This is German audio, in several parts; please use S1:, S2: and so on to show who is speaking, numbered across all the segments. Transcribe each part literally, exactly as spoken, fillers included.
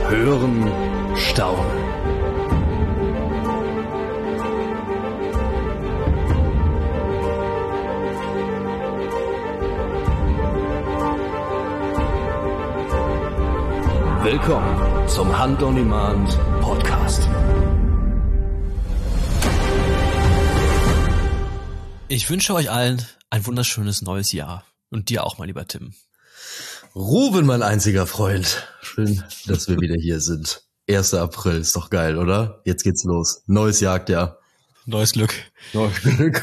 S1: Hören, staunen. Willkommen zum Hunt on Demand Podcast.
S2: Ich wünsche euch allen ein wunderschönes neues Jahr. Und dir auch, mein lieber Tim.
S3: Ruben, mein einziger Freund. Schön, dass wir wieder hier sind. erster April, ist doch geil, oder? Jetzt geht's los. Neues Jagdjahr.
S2: Neues Glück.
S3: Neues Glück.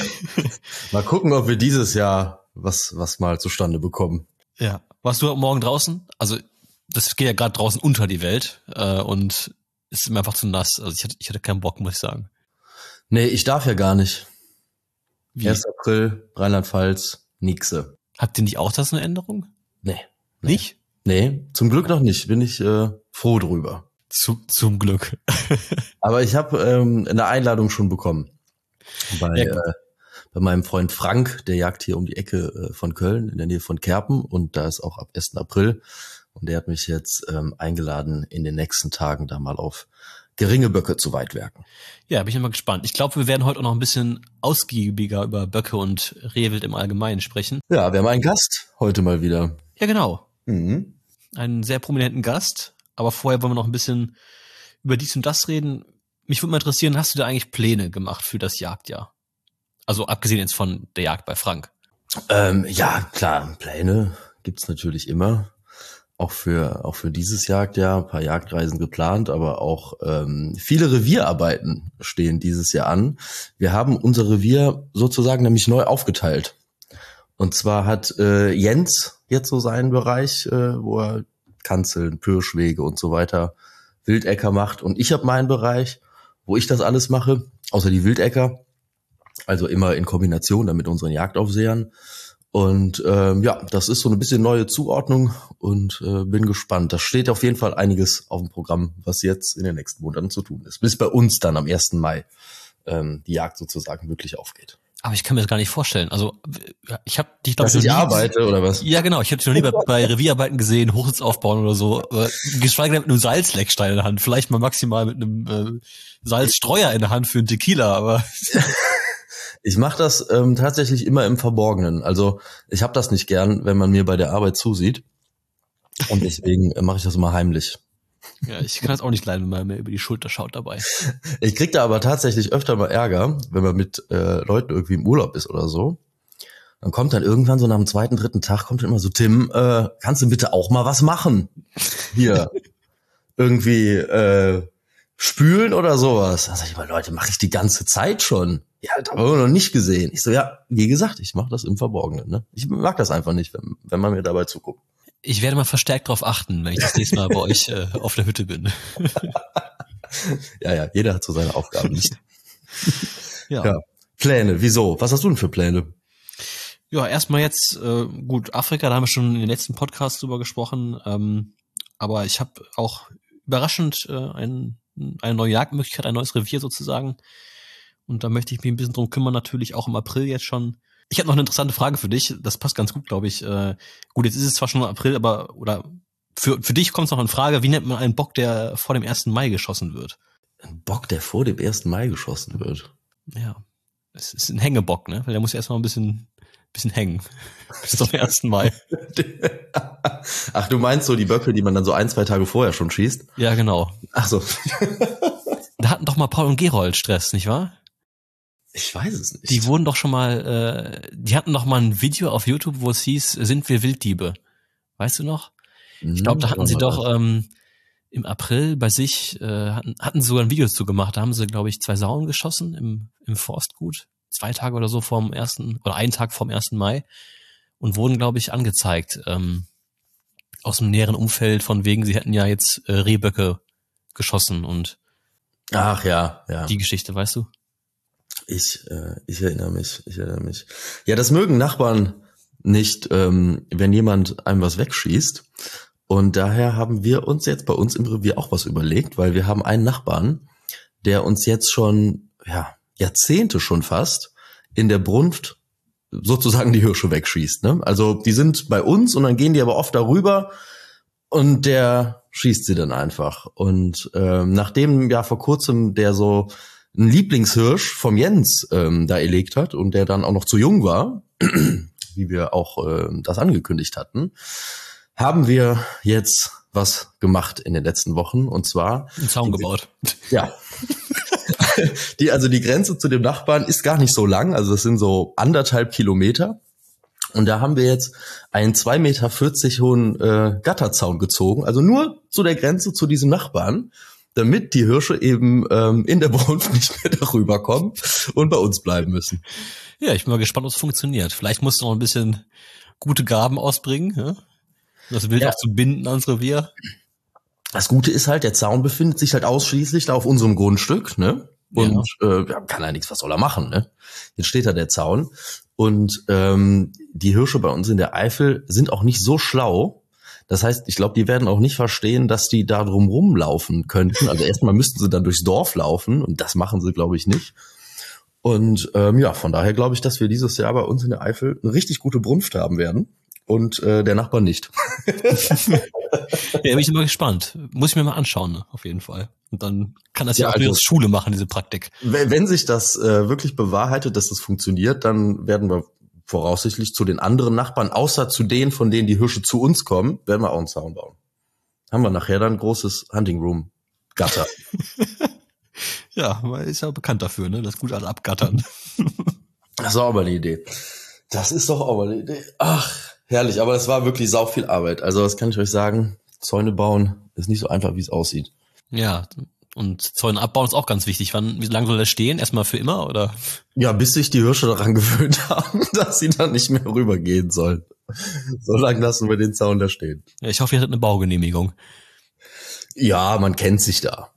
S3: Mal gucken, ob wir dieses Jahr was was mal zustande bekommen.
S2: Ja. Warst du morgen draußen? Also, das geht ja gerade draußen unter die Welt. Äh, und es ist mir einfach zu nass. Also, ich hatte, ich hatte keinen Bock, muss ich sagen.
S3: Nee, ich darf ja gar nicht.
S2: Wie?
S3: erster April, Rheinland-Pfalz, Nixe.
S2: Habt ihr nicht auch das eine Änderung?
S3: Nee. nee.
S2: Nicht?
S3: Nee, zum Glück noch nicht. Bin ich äh, froh drüber.
S2: Zu, zum Glück.
S3: Aber ich habe ähm, eine Einladung schon bekommen. Bei,
S2: Ja,
S3: äh, bei meinem Freund Frank, der jagt hier um die Ecke äh, von Köln, in der Nähe von Kerpen. Und da ist auch ab ersten April. Und der hat mich jetzt ähm, eingeladen, in den nächsten Tagen da mal auf geringe Böcke zu weitwerken.
S2: Ja, bin ich mal gespannt. Ich glaube, wir werden heute auch noch ein bisschen ausgiebiger über Böcke und Rehwild im Allgemeinen sprechen.
S3: Ja, wir haben einen Gast heute mal wieder.
S2: Ja, genau.
S3: Mhm.
S2: Einen sehr prominenten Gast. Aber vorher wollen wir noch ein bisschen über dies und das reden. Mich würde mal interessieren, hast du da eigentlich Pläne gemacht für das Jagdjahr? Also abgesehen jetzt von der Jagd bei Frank.
S3: Ähm, ja, klar, Pläne gibt's natürlich immer. Auch für auch für dieses Jagdjahr ein paar Jagdreisen geplant, aber auch ähm, viele Revierarbeiten stehen dieses Jahr an. Wir haben unser Revier sozusagen nämlich neu aufgeteilt. Und zwar hat äh, Jens jetzt so seinen Bereich, äh, wo er Kanzeln, Pirschwege und so weiter, Wildäcker macht. Und ich habe meinen Bereich, wo ich das alles mache, außer die Wildäcker. Also immer in Kombination dann mit unseren Jagdaufsehern. Und ähm, ja, das ist so ein bisschen neue Zuordnung und äh, bin gespannt. Da steht auf jeden Fall einiges auf dem Programm, was jetzt in den nächsten Monaten zu tun ist. Bis bei uns dann am ersten Mai ähm, die Jagd sozusagen wirklich aufgeht.
S2: Aber ich kann mir das gar nicht vorstellen. Also ich habe dich glaube
S3: Dass
S2: ich
S3: ich
S2: noch nie
S3: arbeite
S2: gesehen.
S3: oder was?
S2: Ja, genau. Ich habe dich noch nie bei, bei Revierarbeiten gesehen, Hochsitz aufbauen oder so. Aber geschweige denn mit einem Salzleckstein in der Hand. Vielleicht mal maximal mit einem äh, Salzstreuer in der Hand für einen Tequila. Aber
S3: Ich mache das ähm, tatsächlich immer im Verborgenen. Also ich habe das nicht gern, wenn man mir bei der Arbeit zusieht. Und deswegen äh, mache ich das immer heimlich.
S2: ja, ich kann das auch nicht leiden, wenn man mir über die Schulter schaut dabei.
S3: Ich krieg da aber tatsächlich öfter mal Ärger, wenn man mit äh, Leuten irgendwie im Urlaub ist oder so. Dann kommt dann irgendwann so nach dem zweiten, dritten Tag kommt dann immer so, Tim, äh, kannst du bitte auch mal was machen? Hier, irgendwie äh, spülen oder sowas. Dann sag ich mal, Leute, mache ich die ganze Zeit schon. Ja, das haben wir noch nicht gesehen. Ich so, ja, wie gesagt, ich mache das im Verborgenen. Ne? Ich mag das einfach nicht, wenn, wenn man mir dabei zuguckt.
S2: Ich werde mal verstärkt darauf achten, wenn ich das nächste Mal bei euch äh, auf der Hütte bin.
S3: Ja, ja, jeder hat so seine Aufgaben. Nicht?
S2: Ja.
S3: Ja. Pläne, wieso? Was hast du denn für Pläne?
S2: Ja, erstmal jetzt, äh, gut, Afrika, da haben wir schon in den letzten Podcasts drüber gesprochen. Ähm, aber ich habe auch überraschend äh, ein, eine neue Jagdmöglichkeit, ein neues Revier sozusagen. Und da möchte ich mich ein bisschen drum kümmern, natürlich auch im April jetzt schon. Ich habe noch eine interessante Frage für dich. Das passt ganz gut, glaube ich. Äh, gut, jetzt ist es zwar schon April, aber oder für für dich kommt es noch in Frage. Wie nennt man einen Bock, der vor dem ersten Mai geschossen wird?
S3: Ein Bock, der vor dem ersten Mai geschossen wird.
S2: Ja, es ist ein Hängebock, ne? Weil der muss ja erstmal ein bisschen bisschen hängen bis zum ersten Mai.
S3: Ach, du meinst so die Böcke, die man dann so ein, zwei Tage vorher schon schießt?
S2: Ja, genau.
S3: Ach so.
S2: Da hatten doch mal Paul und Gerold Stress, nicht wahr?
S3: Ich weiß es nicht.
S2: Die wurden doch schon mal, äh, die hatten doch mal ein Video auf YouTube, wo es hieß, sind wir Wilddiebe? Weißt du noch? Ich glaube, da hatten sie doch ähm, im April bei sich, äh, hatten, hatten sie sogar ein Video dazu gemacht. Da haben sie, glaube ich, zwei Sauen geschossen im, im Forstgut. Zwei Tage oder so vorm ersten, oder einen Tag vorm ersten Mai. Und wurden, glaube ich, angezeigt. Ähm, aus dem näheren Umfeld von wegen, sie hätten ja jetzt äh, Rehböcke geschossen und
S3: Ach ja, ja.
S2: die Geschichte, weißt du?
S3: Ich, äh, ich erinnere mich, ich erinnere mich. Ja, das mögen Nachbarn nicht, ähm, wenn jemand einem was wegschießt. Und daher haben wir uns jetzt bei uns im Revier auch was überlegt, weil wir haben einen Nachbarn, der uns jetzt schon, ja, Jahrzehnte schon fast in der Brunft sozusagen die Hirsche wegschießt. Ne? Also die sind bei uns und dann gehen die aber oft darüber und der schießt sie dann einfach. Und ähm, nachdem ja vor kurzem der so ein Lieblingshirsch vom Jens ähm, da erlegt hat und der dann auch noch zu jung war, wie wir auch äh, das angekündigt hatten, haben wir jetzt was gemacht in den letzten Wochen, und zwar
S2: einen Zaun gebaut.
S3: Ja. die, also die Grenze zu dem Nachbarn ist gar nicht so lang, also das sind so anderthalb Kilometer. Und da haben wir jetzt einen zwei Meter vierzig hohen äh, Gatterzaun gezogen, also nur zu der Grenze zu diesem Nachbarn, damit die Hirsche eben ähm, in der Brunft nicht mehr darüber kommen und bei uns bleiben müssen.
S2: Ja, ich bin mal gespannt, ob es funktioniert. Vielleicht musst du noch ein bisschen gute Gaben ausbringen, ja? Das Wild
S3: Ja.
S2: auch zu binden ans Revier.
S3: Das Gute ist halt, der Zaun befindet sich halt ausschließlich da auf unserem Grundstück, ne? Und ja. äh, ja, kann ja nichts, was soll er machen, ne? Jetzt steht da der Zaun. Und ähm, die Hirsche bei uns in der Eifel sind auch nicht so schlau. Das heißt, ich glaube, die werden auch nicht verstehen, dass die da drum rumlaufen könnten. Also erstmal müssten sie dann durchs Dorf laufen und das machen sie, glaube ich, nicht. Und ähm, ja, von daher glaube ich, dass wir dieses Jahr bei uns in der Eifel eine richtig gute Brunft haben werden und äh, der Nachbar nicht.
S2: Ja, bin ich immer gespannt. Muss ich mir mal anschauen, ne? Auf jeden Fall. Und dann kann das ja,
S3: Ja,
S2: auch
S3: also,
S2: durchaus Schule machen, diese Praktik.
S3: Wenn wenn sich das äh, wirklich bewahrheitet, dass das funktioniert, dann werden wir voraussichtlich zu den anderen Nachbarn, außer zu denen, von denen die Hirsche zu uns kommen, werden wir auch einen Zaun bauen. Haben wir nachher dann ein großes Hunting Room Gatter.
S2: Ja, man ist ja bekannt dafür, ne? Das gut alle abgattern.
S3: Das ist auch aber eine Idee. Das ist doch auch mal eine Idee. Ach, herrlich. Aber das war wirklich sau viel Arbeit. Also das kann ich euch sagen. Zäune bauen ist nicht so einfach, wie es aussieht.
S2: Ja, und Zäune abbauen ist auch ganz wichtig. Wann, wie lange soll das stehen? Erstmal für immer, oder?
S3: Ja, bis sich die Hirsche daran gewöhnt haben, dass sie dann nicht mehr rübergehen sollen. So lange lassen wir den Zaun da stehen.
S2: Ja, ich hoffe, ihr hattet eine Baugenehmigung.
S3: Ja, man kennt sich da.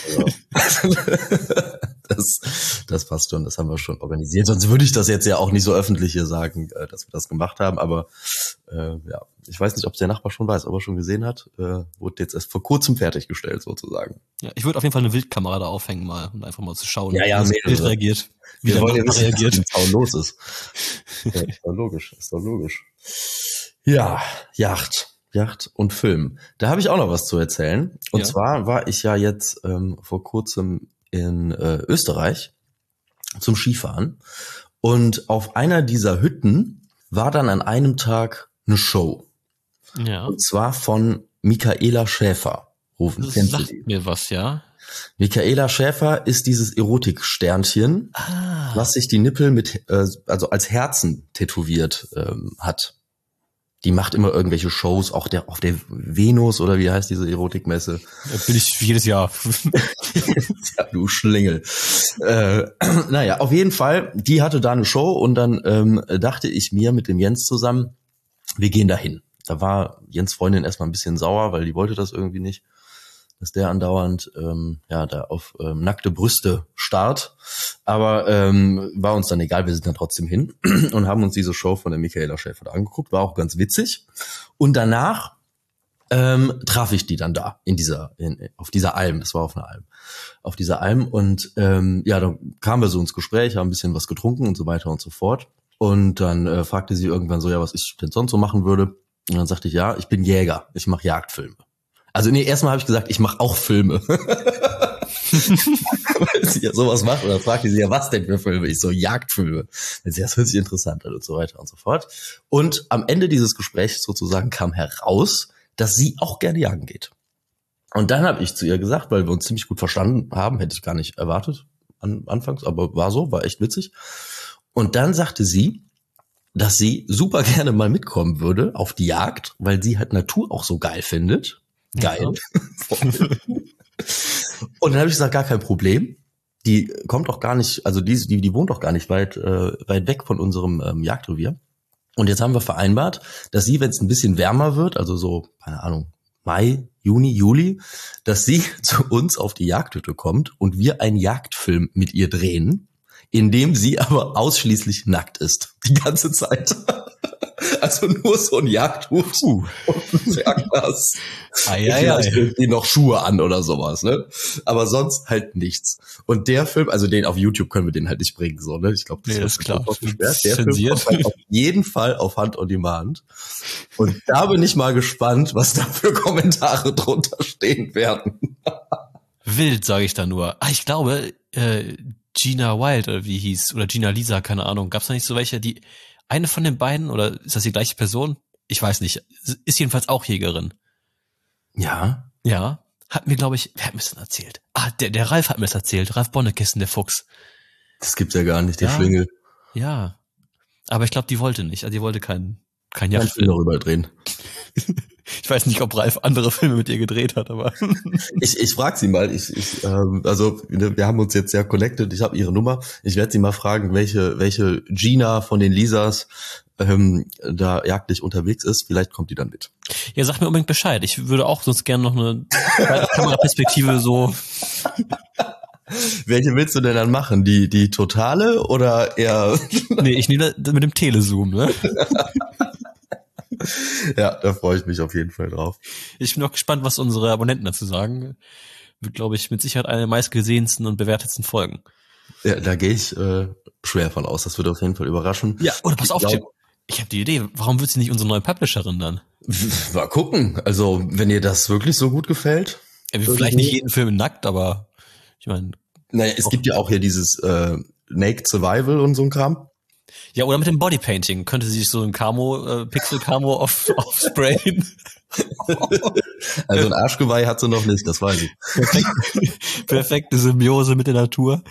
S3: das, das passt schon, das haben wir schon organisiert. Sonst würde ich das jetzt ja auch nicht so öffentlich hier sagen, dass wir das gemacht haben. Aber äh, ja, ich weiß nicht, ob der Nachbar schon weiß, ob er schon gesehen hat. Äh, wurde jetzt erst vor kurzem fertiggestellt sozusagen.
S2: Ja, ich würde auf jeden Fall eine Wildkamera da aufhängen mal, um einfach mal zu schauen,
S3: ja, ja,
S2: wie das Wild reagiert. Wie
S3: wir
S2: der
S3: wollen ja
S2: Nachbar
S3: wissen,
S2: reagiert.
S3: was im Zaun los ist. Ja, ist doch logisch, ist doch logisch. Ja, Yacht. Yacht und Film. Da habe ich auch noch was zu erzählen. Und
S2: Ja.
S3: zwar war ich ja jetzt ähm, vor kurzem in äh, Österreich zum Skifahren. Und auf einer dieser Hütten war dann an einem Tag eine Show.
S2: Ja.
S3: Und zwar von Michaela Schäfer. Rufen,
S2: Das
S3: kennst du
S2: sagt
S3: die?
S2: mir was, ja.
S3: Michaela Schäfer ist dieses Erotiksternchen,
S2: Ah.
S3: was sich die Nippel mit, äh, also als Herzen tätowiert ähm, hat. Die macht immer irgendwelche Shows, auch der auf der Venus oder wie heißt diese Erotikmesse?
S2: Da bin ich jedes Jahr.
S3: Ja, du Schlingel. Äh, naja, auf jeden Fall, die hatte da eine Show und dann ähm, dachte ich mir mit dem Jens zusammen, wir gehen dahin. Da war Jens' Freundin erstmal ein bisschen sauer, weil die wollte das irgendwie nicht, dass der andauernd ähm, ja da auf ähm, nackte Brüste starrt. Aber ähm, war uns dann egal, wir sind dann trotzdem hin und haben uns diese Show von der Michaela Schäfer da angeguckt. War auch ganz witzig. Und danach ähm, traf ich die dann da in dieser in, auf dieser Alm. Das war auf einer Alm. Auf dieser Alm. Und ähm, ja, dann kamen wir so ins Gespräch, haben ein bisschen was getrunken und so weiter und so fort. Und dann äh, fragte sie irgendwann so, ja, was ich denn sonst so machen würde. Und dann sagte ich, ja, ich bin Jäger. Ich mache Jagdfilme. Also nee, erstmal habe ich gesagt, ich mache auch Filme. Weil sie ja sowas macht. Und dann fragte sie ja, was denn für Filme? Ich so, Jagdfilme. Dann sie, das hört sich interessant an und so weiter und so fort. Und am Ende dieses Gesprächs sozusagen kam heraus, dass sie auch gerne jagen geht. Und dann habe ich zu ihr gesagt, weil wir uns ziemlich gut verstanden haben, hätte ich gar nicht erwartet an, anfangs, aber war so, war echt witzig. Und dann sagte sie, dass sie super gerne mal mitkommen würde auf die Jagd, weil sie halt Natur auch so geil findet. Geil. Ja. Und dann habe ich gesagt, gar kein Problem. Die kommt auch gar nicht, also die, die, die wohnt auch gar nicht weit, äh, weit weg von unserem ähm, Jagdrevier. Und jetzt haben wir vereinbart, dass sie, wenn es ein bisschen wärmer wird, also so, keine Ahnung, Mai, Juni, Juli, dass sie zu uns auf die Jagdhütte kommt und wir einen Jagdfilm mit ihr drehen, in dem sie aber ausschließlich nackt ist. Die ganze Zeit. Also nur so ein Jagdhut
S2: Uh.
S3: und ein Zwergpass.
S2: Ei, ei,
S3: Vielleicht
S2: ei.
S3: irgendwie noch Schuhe an oder sowas, ne? Aber sonst halt nichts. Und der Film, also den auf YouTube können wir den halt nicht bringen, so, ne? Ich glaube, das
S2: Nee,
S3: wird
S2: ist klar.
S3: sofort gesperrt. Der Film
S2: Zensiert.
S3: kommt halt auf jeden Fall auf Hand on Demand. Und da bin ich mal gespannt, was da für Kommentare drunter stehen werden.
S2: Wild, sage ich da nur. Ah, ich glaube, äh, Gina Wild, oder wie hieß, oder Gina Lisa, keine Ahnung. Gab's da nicht so welche, die, eine von den beiden, oder ist das die gleiche Person? Ich weiß nicht. Ist jedenfalls auch Jägerin.
S3: Ja.
S2: Ja. Hat mir, glaube ich, wer hat mir das denn erzählt? Ah, der, der Ralf hat mir das erzählt. Ralf Bonnekissen, der Fuchs.
S3: Das gibt's ja gar nicht, der
S2: Ja.
S3: Schlingel.
S2: Ja. Aber ich glaube, die wollte nicht. Also die wollte keinen, kein
S3: Kein Film
S2: Jagdfilm.
S3: darüber drehen.
S2: Ich weiß nicht, ob Ralf andere Filme mit ihr gedreht hat, aber.
S3: Ich, ich frage sie mal, ich, ich, ähm, also wir haben uns jetzt sehr connected, ich habe ihre Nummer. Ich werde sie mal fragen, welche, welche Gina von den Lisas ähm, da jagdlich unterwegs ist. Vielleicht kommt die dann mit.
S2: Ja, sag mir unbedingt Bescheid. Ich würde auch sonst gerne noch eine Kameraperspektive so.
S3: Welche willst du denn dann machen? Die, die totale oder eher?
S2: Nee, ich nehme das mit dem Telezoom, ne?
S3: Ja, da freue ich mich auf jeden Fall drauf.
S2: Ich bin auch gespannt, was unsere Abonnenten dazu sagen. Wird, glaube ich, mit Sicherheit eine der meistgesehensten und bewertetsten Folgen.
S3: Ja, da gehe ich äh, schwer von aus. Das wird auf jeden Fall überraschen.
S2: Ja, oder pass
S3: Ich
S2: auf,
S3: glaub-
S2: Tim. Ich habe die Idee. Warum wird sie nicht unsere neue Publisherin dann?
S3: Mal gucken. Also, wenn ihr das wirklich so gut gefällt.
S2: Ja, wir vielleicht nicht jeden Film nackt, aber ich meine.
S3: Naja, es gibt ja auch hier dieses äh, Naked Survival und so ein Kram.
S2: Ja, oder mit dem Bodypainting. Könnte sie sich so ein Camo, äh, Pixel-Camo auf, aufsprayen.
S3: Also ein Arschgeweih hat sie noch nicht, das weiß ich.
S2: Perfekt, perfekte Symbiose mit der Natur.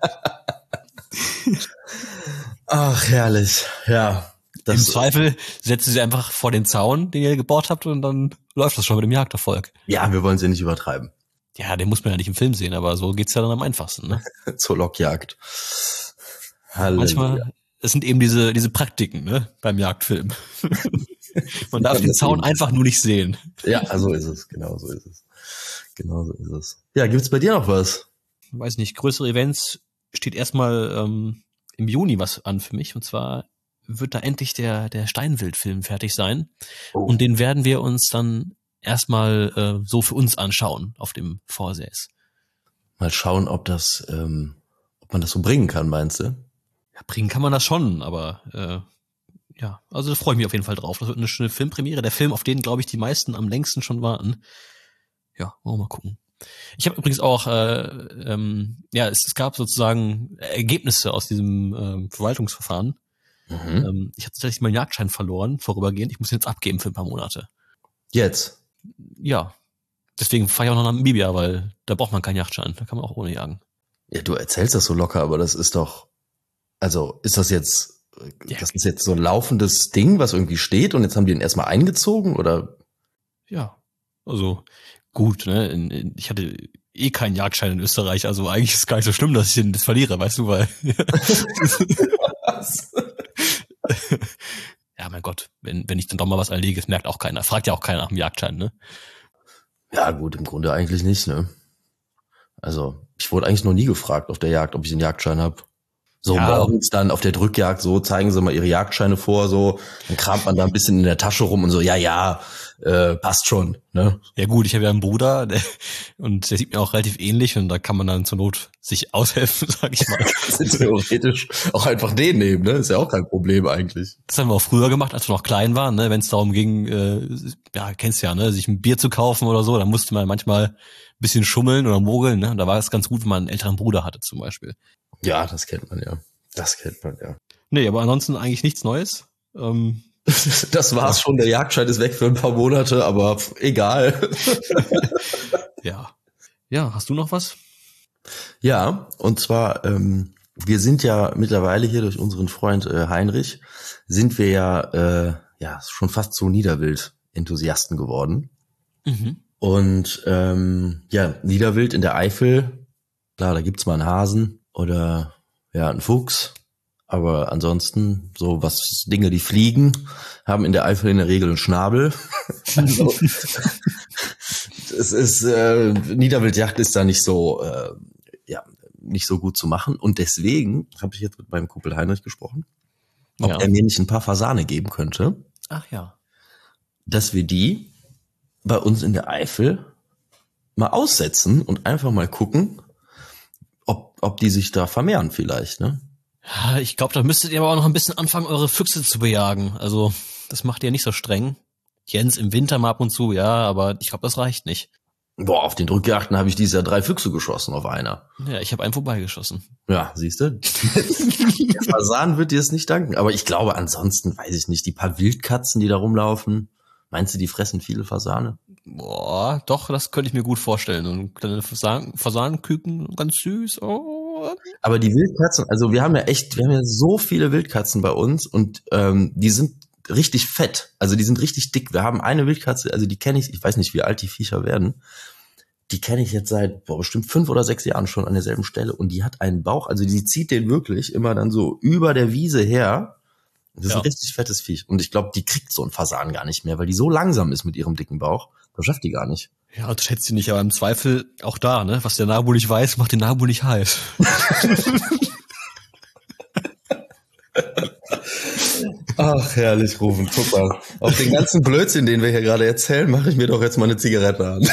S3: Ach, herrlich. Ja.
S2: Im Zweifel setzen sie einfach vor den Zaun, den ihr gebaut habt, und dann läuft das schon mit dem Jagderfolg.
S3: Ja, wir wollen sie nicht übertreiben.
S2: Ja, den muss man ja nicht im Film sehen, aber so geht's ja dann am einfachsten, ne?
S3: Zur Lockjagd. Halleluja.
S2: Manchmal, es sind eben diese, diese Praktiken, ne, beim Jagdfilm. Man darf den Zaun einfach nur nicht sehen.
S3: Ja, so ist es. Genau so ist es. Genau so ist es. Ja, gibt's bei dir noch was?
S2: Weiß nicht, größere Events steht erstmal ähm, im Juni was an für mich, und zwar wird da endlich der der Steinwild-Film fertig sein.
S3: Oh.
S2: Und den werden wir uns dann erstmal äh, so für uns anschauen auf dem Vorsäß.
S3: Mal schauen, ob das, ähm, ob man das so bringen kann, meinst du?
S2: Ja, bringen kann man das schon, aber äh, ja, also da freue ich mich auf jeden Fall drauf. Das wird eine schöne Filmpremiere. Der Film, auf den, glaube ich, die meisten am längsten schon warten. Ja, wollen wir mal gucken. Ich habe übrigens auch, äh, ähm, ja, es, es gab sozusagen Ergebnisse aus diesem ähm, Verwaltungsverfahren.
S3: Mhm.
S2: Ähm, ich habe tatsächlich meinen Jagdschein verloren, vorübergehend. Ich muss ihn jetzt abgeben für ein paar Monate.
S3: Jetzt?
S2: Ja, deswegen fahre ich auch noch nach Namibia, weil da braucht man keinen Jagdschein. Da kann man auch ohne jagen.
S3: Ja, du erzählst das so locker, aber das ist doch, also ist das jetzt,
S2: Ja.
S3: das ist jetzt so ein laufendes Ding, was irgendwie steht und jetzt haben die ihn erstmal eingezogen oder?
S2: Ja, also gut, ne? In, in, ich hatte eh keinen Jagdschein in Österreich, also eigentlich ist es gar nicht so schlimm, dass ich den das verliere, weißt du, weil ja, mein Gott, wenn wenn ich dann doch mal was einlege, das merkt auch keiner. Fragt ja auch keiner nach dem Jagdschein, ne?
S3: Ja, gut, im Grunde eigentlich nicht, ne? Also, ich wurde eigentlich noch nie gefragt auf der Jagd, ob ich einen Jagdschein habe. So
S2: Ja.
S3: morgens dann auf der Drückjagd, so zeigen sie mal ihre Jagdscheine vor, so, dann kramt man da ein bisschen in der Tasche rum und so, ja, ja, äh, passt schon, ne?
S2: Ja gut, ich habe ja einen Bruder, der, und der sieht mir auch relativ ähnlich, und da kann man dann zur Not sich aushelfen, sag ich mal.
S3: Theoretisch auch einfach den nehmen, ne? Ist ja auch kein Problem eigentlich.
S2: Das haben wir auch früher gemacht, als wir noch klein waren, ne? Wenn es darum ging, äh, ja, kennst ja, ne, sich ein Bier zu kaufen oder so, dann musste man manchmal ein bisschen schummeln oder mogeln, ne? Und da war es ganz gut, wenn man einen älteren Bruder hatte zum Beispiel.
S3: Ja, das kennt man ja. Das kennt man ja.
S2: Nee, aber ansonsten eigentlich nichts Neues. Ähm,
S3: Das war's schon, der Jagdschein ist weg für ein paar Monate, aber pff, egal.
S2: ja. Ja, hast du noch was?
S3: Ja, und zwar, ähm, wir sind ja mittlerweile hier durch unseren Freund äh, Heinrich, sind wir ja, äh, ja schon fast so Niederwild-Enthusiasten geworden.
S2: Mhm.
S3: Und ähm, ja, Niederwild in der Eifel, klar, da gibt's mal einen Hasen oder ja, einen Fuchs. Aber ansonsten, so was Dinge, die fliegen, haben in der Eifel in der Regel einen Schnabel. Also, es ist, äh, Niederwildjagd ist da nicht so, äh, ja, nicht so gut zu machen. Und deswegen habe ich jetzt mit meinem Kumpel Heinrich gesprochen, ob
S2: Ja.
S3: er mir nicht ein paar Fasane geben könnte.
S2: Ach ja.
S3: Dass wir die bei uns in der Eifel mal aussetzen und einfach mal gucken, ob, ob die sich da vermehren vielleicht, ne?
S2: Ja, ich glaube, da müsstet ihr aber auch noch ein bisschen anfangen, eure Füchse zu bejagen. Also, das macht ihr nicht so streng. Jens im Winter mal ab und zu, ja, aber ich glaube, das reicht nicht.
S3: Boah, auf den Drückjagden habe ich dieses Jahr drei Füchse geschossen auf einer.
S2: Ja, ich habe einen vorbeigeschossen.
S3: Ja, siehst du? Der Fasan wird dir es nicht danken. Aber ich glaube, ansonsten weiß ich nicht, die paar Wildkatzen, die da rumlaufen, meinst du, die fressen viele Fasane?
S2: Boah, doch, das könnte ich mir gut vorstellen. Und kleine Fasan Fasanenküken, ganz süß. Oh.
S3: Aber die Wildkatzen, also wir haben ja echt, wir haben ja so viele Wildkatzen bei uns und ähm, die sind richtig fett, also die sind richtig dick. Wir haben eine Wildkatze, also die kenne ich, ich weiß nicht, wie alt die Viecher werden, die kenne ich jetzt seit boah, bestimmt fünf oder sechs Jahren schon an derselben Stelle und die hat einen Bauch, also die zieht den wirklich immer dann so über der Wiese her. Das ist ja ein richtig fettes Viech und ich glaube, die kriegt so ein Fasan gar nicht mehr, weil die so langsam ist mit ihrem dicken Bauch, das schafft die gar nicht.
S2: Ja, das schätzt sie nicht, aber im Zweifel auch da, ne? Was der Nabu nicht weiß, macht den Nabu nicht heiß.
S3: Ach, herrlich, Rufen, guck mal. Auf den ganzen Blödsinn, den wir hier gerade erzählen, mache ich mir doch jetzt mal eine Zigarette an.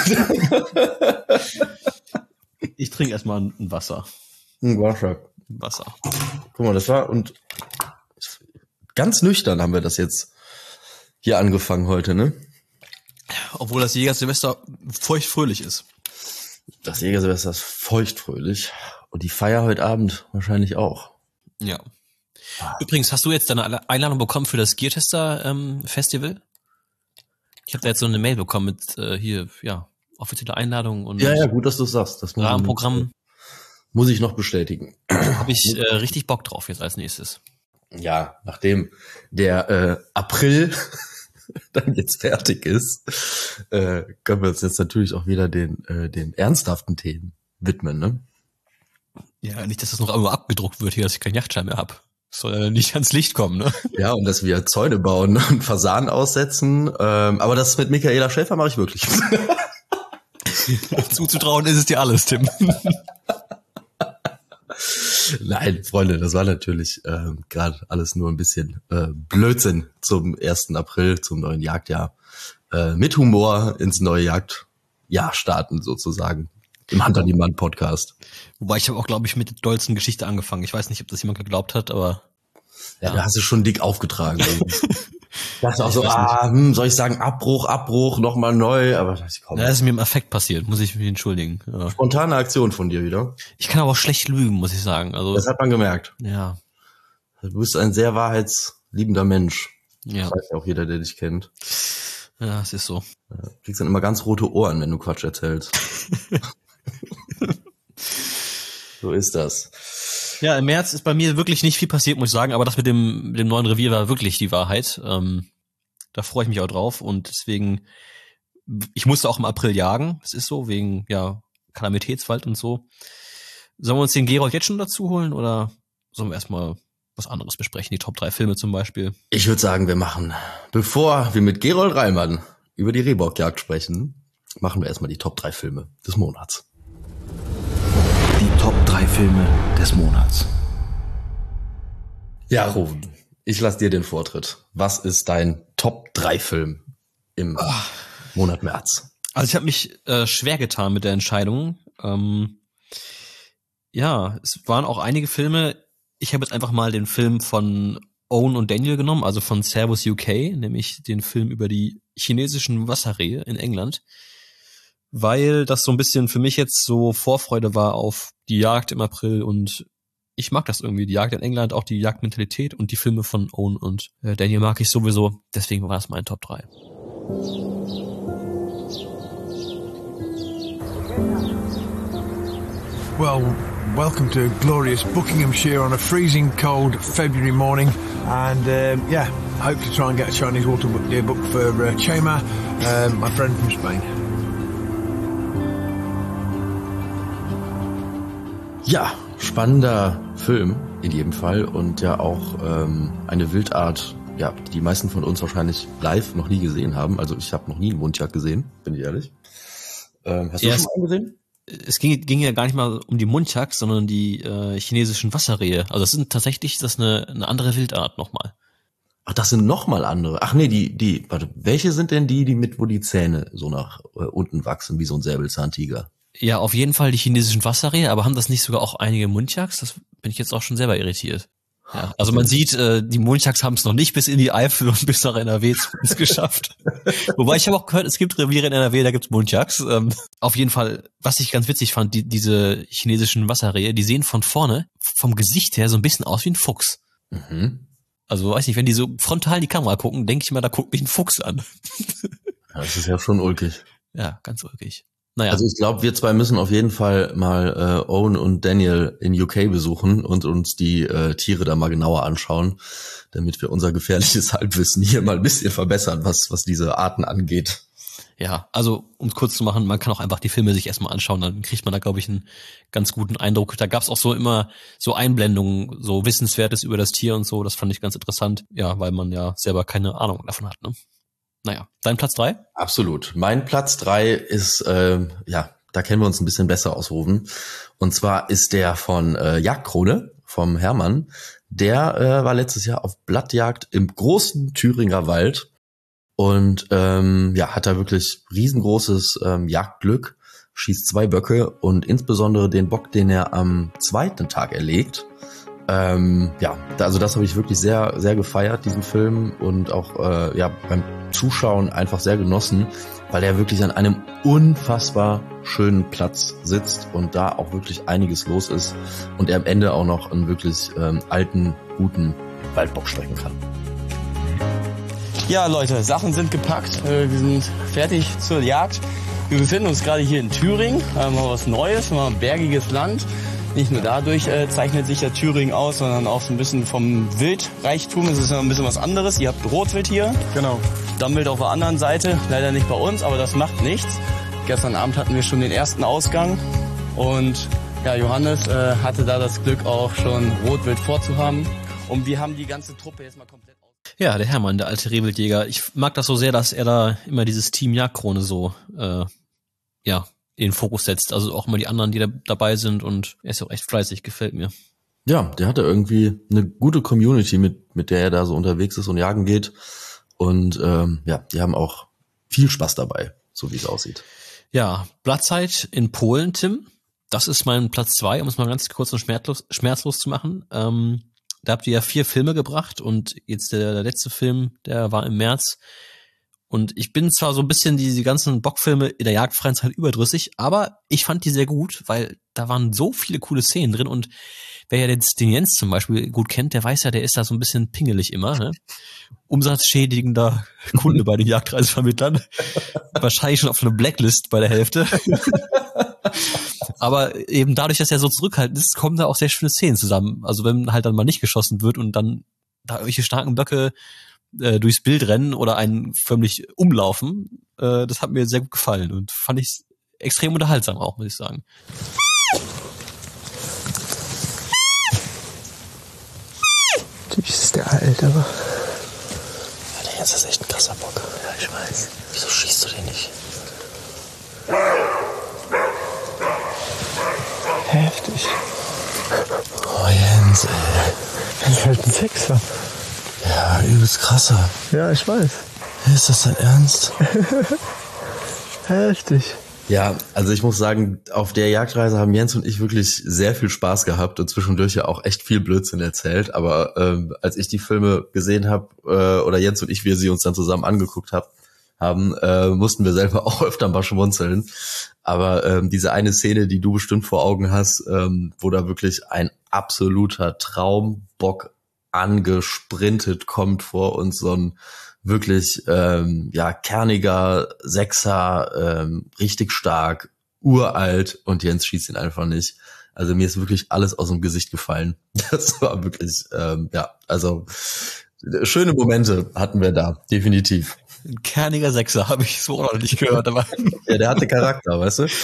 S2: Ich trinke erstmal ein Wasser.
S3: Ein Wasser.
S2: Wasser.
S3: Guck mal, das war, und ganz nüchtern haben wir das jetzt hier angefangen heute, ne?
S2: Obwohl das Jägersilvester feuchtfröhlich ist.
S3: Das Jägersilvester ist feuchtfröhlich. Und die Feier heute Abend wahrscheinlich auch.
S2: Ja. Übrigens, hast du jetzt deine Einladung bekommen für das Geartester ähm, Festival? Ich habe da jetzt so eine Mail bekommen mit äh, hier, ja, offizielle Einladung und
S3: ja, ja, gut, dass du es sagst. Das muss
S2: Rahmenprogramm.
S3: Muss ich noch bestätigen.
S2: Habe ich äh, richtig Bock drauf jetzt als nächstes.
S3: Ja, nachdem der äh, April dann jetzt fertig ist, äh, können wir uns jetzt natürlich auch wieder den äh, den ernsthaften Themen widmen, ne?
S2: Ja, nicht, dass das noch irgendwo abgedruckt wird hier, dass ich keinen Yachtschein mehr hab. Soll ja nicht ans Licht kommen, ne?
S3: Ja, und dass wir Zäune bauen und Fasanen aussetzen. Ähm, aber das mit Michaela Schäfer mache ich wirklich.
S2: Zuzutrauen ist es dir alles, Tim.
S3: Nein, Freunde, das war natürlich äh, gerade alles nur ein bisschen äh, Blödsinn zum ersten April, zum neuen Jagdjahr. Äh, mit Humor ins neue Jagdjahr starten sozusagen. Im Hand an die Mann Podcast.
S2: Wobei ich habe auch, glaube ich, mit der dollsten Geschichte angefangen. Ich weiß nicht, ob das jemand geglaubt hat, aber
S3: ja, ja. Da hast du schon dick aufgetragen. Ich dachte auch so, ah, hm, soll ich sagen, Abbruch, Abbruch, nochmal neu, aber ich komm.
S2: Ja, das ist mir im Affekt passiert, muss ich mich entschuldigen. Ja.
S3: Spontane Aktion von dir wieder.
S2: Ich kann aber auch schlecht lügen, muss ich sagen. Also
S3: das hat man gemerkt.
S2: Ja.
S3: Du bist ein sehr wahrheitsliebender Mensch.
S2: Ja.
S3: Das weiß ja auch jeder, der dich kennt.
S2: Ja, es ist so.
S3: Du kriegst dann immer ganz rote Ohren, wenn du Quatsch erzählst. So ist das.
S2: Ja, im März ist bei mir wirklich nicht viel passiert, muss ich sagen, aber das mit dem, mit dem neuen Revier war wirklich die Wahrheit. Ähm, da freue ich mich auch drauf und deswegen, ich musste auch im April jagen, das ist so, wegen, ja, Kalamitätswald und so. Sollen wir uns den Gerold jetzt schon dazu holen oder sollen wir erstmal was anderes besprechen, die Top drei Filme zum Beispiel?
S3: Ich würde sagen, wir machen, bevor wir mit Gerold Reimann über die Rehbockjagd sprechen, machen wir erstmal die Top drei Filme des Monats.
S1: Die Top drei Filme des Monats.
S3: Ja, Rufen, ich lasse dir den Vortritt. Was ist dein Top drei Film im oh. Monat März?
S2: Also ich habe mich äh, schwer getan mit der Entscheidung. Ähm, ja, es waren auch einige Filme. Ich habe jetzt einfach mal den Film von Owen und Daniel genommen, also von Servus U K, nämlich den Film über die chinesischen Wasserrehe in England, weil das so ein bisschen für mich jetzt so Vorfreude war auf die Jagd im April und ich mag das irgendwie, die Jagd in England, auch die Jagdmentalität und die Filme von Owen und äh, Daniel mag ich sowieso, deswegen war das mein Top drei.
S4: Well, welcome to glorious Buckinghamshire on a freezing cold February morning, and um, yeah, hope to try and get a Chinese water deer book for uh, Chema, um, my friend from Spain.
S3: Ja, spannender Film in jedem Fall und ja auch ähm, eine Wildart, ja, die die meisten von uns wahrscheinlich live noch nie gesehen haben. Also ich habe noch nie einen Mundjagd gesehen, bin ich ehrlich. Ähm, hast
S2: ja,
S3: du schon mal gesehen?
S2: Es ging, ging ja gar nicht mal um die Mundjagd, sondern die äh, chinesischen Wasserrehe. Also das sind tatsächlich das ist eine, eine andere Wildart nochmal.
S3: Ach, das sind noch mal andere. Ach nee, die, die, warte, welche sind denn die, die mit, wo die Zähne so nach äh, unten wachsen, wie so ein Säbelzahntiger?
S2: Ja, auf jeden Fall die chinesischen Wasserrehe, aber haben das nicht sogar auch einige Muntjacs? Das bin ich jetzt auch schon selber irritiert. Ja, also man sieht, äh, die Muntjacs haben es noch nicht bis in die Eifel und bis nach N R W zu uns geschafft. Wobei ich habe auch gehört, es gibt Reviere in N R W, da gibt's Muntjacs. Ähm, auf jeden Fall, was ich ganz witzig fand, die, diese chinesischen Wasserrehe, die sehen von vorne, vom Gesicht her so ein bisschen aus wie ein Fuchs.
S3: Mhm.
S2: Also weiß nicht, wenn die so frontal in die Kamera gucken, denke ich mal, da guckt mich ein Fuchs an.
S3: Das ist ja schon ulkig.
S2: Ja, ganz ulkig. Naja.
S3: Also ich glaube, wir zwei müssen auf jeden Fall mal äh, Owen und Daniel in U K besuchen und uns die äh, Tiere da mal genauer anschauen, damit wir unser gefährliches Halbwissen hier mal ein bisschen verbessern, was was diese Arten angeht.
S2: Ja, also um es kurz zu machen, man kann auch einfach die Filme sich erstmal anschauen, dann kriegt man da, glaube ich, einen ganz guten Eindruck. Da gab's auch so immer so Einblendungen, so Wissenswertes über das Tier und so, das fand ich ganz interessant, ja, weil man ja selber keine Ahnung davon hat, ne? Naja, dein Platz drei?
S3: Absolut. Mein Platz drei ist, äh, ja, da kennen wir uns ein bisschen besser aus, Ruven. Und zwar ist der von äh, Jagdkrone, vom Hermann. Der äh, war letztes Jahr auf Blattjagd im großen Thüringer Wald und ähm, ja, hat da wirklich riesengroßes ähm, Jagdglück, schießt zwei Böcke und insbesondere den Bock, den er am zweiten Tag erlegt. Ähm, ja, also das habe ich wirklich sehr, sehr gefeiert, diesen Film, und auch äh, ja beim Zuschauen einfach sehr genossen, weil er wirklich an einem unfassbar schönen Platz sitzt und da auch wirklich einiges los ist und er am Ende auch noch einen wirklich ähm, alten, guten Waldbock strecken kann.
S5: Ja, Leute, Sachen sind gepackt, wir sind fertig zur Jagd. Wir befinden uns gerade hier in Thüringen, haben mal was Neues, mal ein bergiges Land. Nicht nur dadurch äh, zeichnet sich ja Thüringen aus, sondern auch so ein bisschen vom Wildreichtum. Es ist ja ein bisschen was anderes. Ihr habt Rotwild hier.
S6: Genau.
S5: Dammwild auf der anderen Seite. Leider nicht bei uns, aber das macht nichts. Gestern Abend hatten wir schon den ersten Ausgang. Und ja, Johannes äh, hatte da das Glück, auch schon Rotwild vorzuhaben. Und wir haben die ganze Truppe jetzt mal komplett aus.
S2: Ja, der Hermann, der alte Rehwildjäger. Ich mag das so sehr, dass er da immer dieses Team Jagdkrone so, äh, ja, in den Fokus setzt. Also auch immer die anderen, die da dabei sind, und er ist auch echt fleißig, gefällt mir.
S3: Ja, der hatte irgendwie eine gute Community, mit mit der er da so unterwegs ist und jagen geht. Und ähm, ja, die haben auch viel Spaß dabei, so wie es aussieht.
S2: Ja, Blattzeit in Polen, Tim. Das ist mein Platz zwei, um es mal ganz kurz und schmerzlos, schmerzlos zu machen. Ähm, da habt ihr ja vier Filme gebracht und jetzt der, der letzte Film, der war im März. Und ich bin zwar so ein bisschen diese ganzen Bockfilme in der jagdfreien Zeit überdrüssig, aber ich fand die sehr gut, weil da waren so viele coole Szenen drin, und wer ja den, den Jens zum Beispiel gut kennt, der weiß ja, der ist da so ein bisschen pingelig immer, ne? Umsatzschädigender Kunde bei den Jagdreisevermittlern. Wahrscheinlich schon auf einer Blacklist bei der Hälfte. Aber eben dadurch, dass er so zurückhaltend ist, kommen da auch sehr schöne Szenen zusammen. Also wenn halt dann mal nicht geschossen wird und dann da irgendwelche starken Böcke äh, durchs Bild rennen oder einen förmlich umlaufen, äh, das hat mir sehr gut gefallen und fand ich extrem unterhaltsam auch, muss ich sagen.
S6: Du bist der Alte, aber...
S3: Ja, der Jens ist echt ein krasser Bock. Ja, ich weiß. Wieso schießt du den nicht?
S6: Heftig.
S3: Oh, Jens, ey.
S6: Das ist halt ein Sechser.
S3: Ja, übelst krasser.
S6: Ja, ich weiß.
S3: Ist das dein Ernst?
S6: Heftig.
S3: Ja, also ich muss sagen, auf der Jagdreise haben Jens und ich wirklich sehr viel Spaß gehabt und zwischendurch ja auch echt viel Blödsinn erzählt. Aber ähm, als ich die Filme gesehen habe, äh, oder Jens und ich, wir sie uns dann zusammen angeguckt hab, haben, äh, mussten wir selber auch öfter mal schmunzeln. Aber ähm, diese eine Szene, die du bestimmt vor Augen hast, ähm, wo da wirklich ein absoluter Traumbock angesprintet kommt vor uns, so ein wirklich ähm, ja kerniger Sechser, ähm, richtig stark, uralt, und Jens schießt ihn einfach nicht. Also mir ist wirklich alles aus dem Gesicht gefallen. Das war wirklich, ähm, ja, also schöne Momente hatten wir da, definitiv.
S2: Ein kerniger Sechser, habe ich so noch nicht gehört. Aber
S3: ja, der hatte Charakter, weißt du?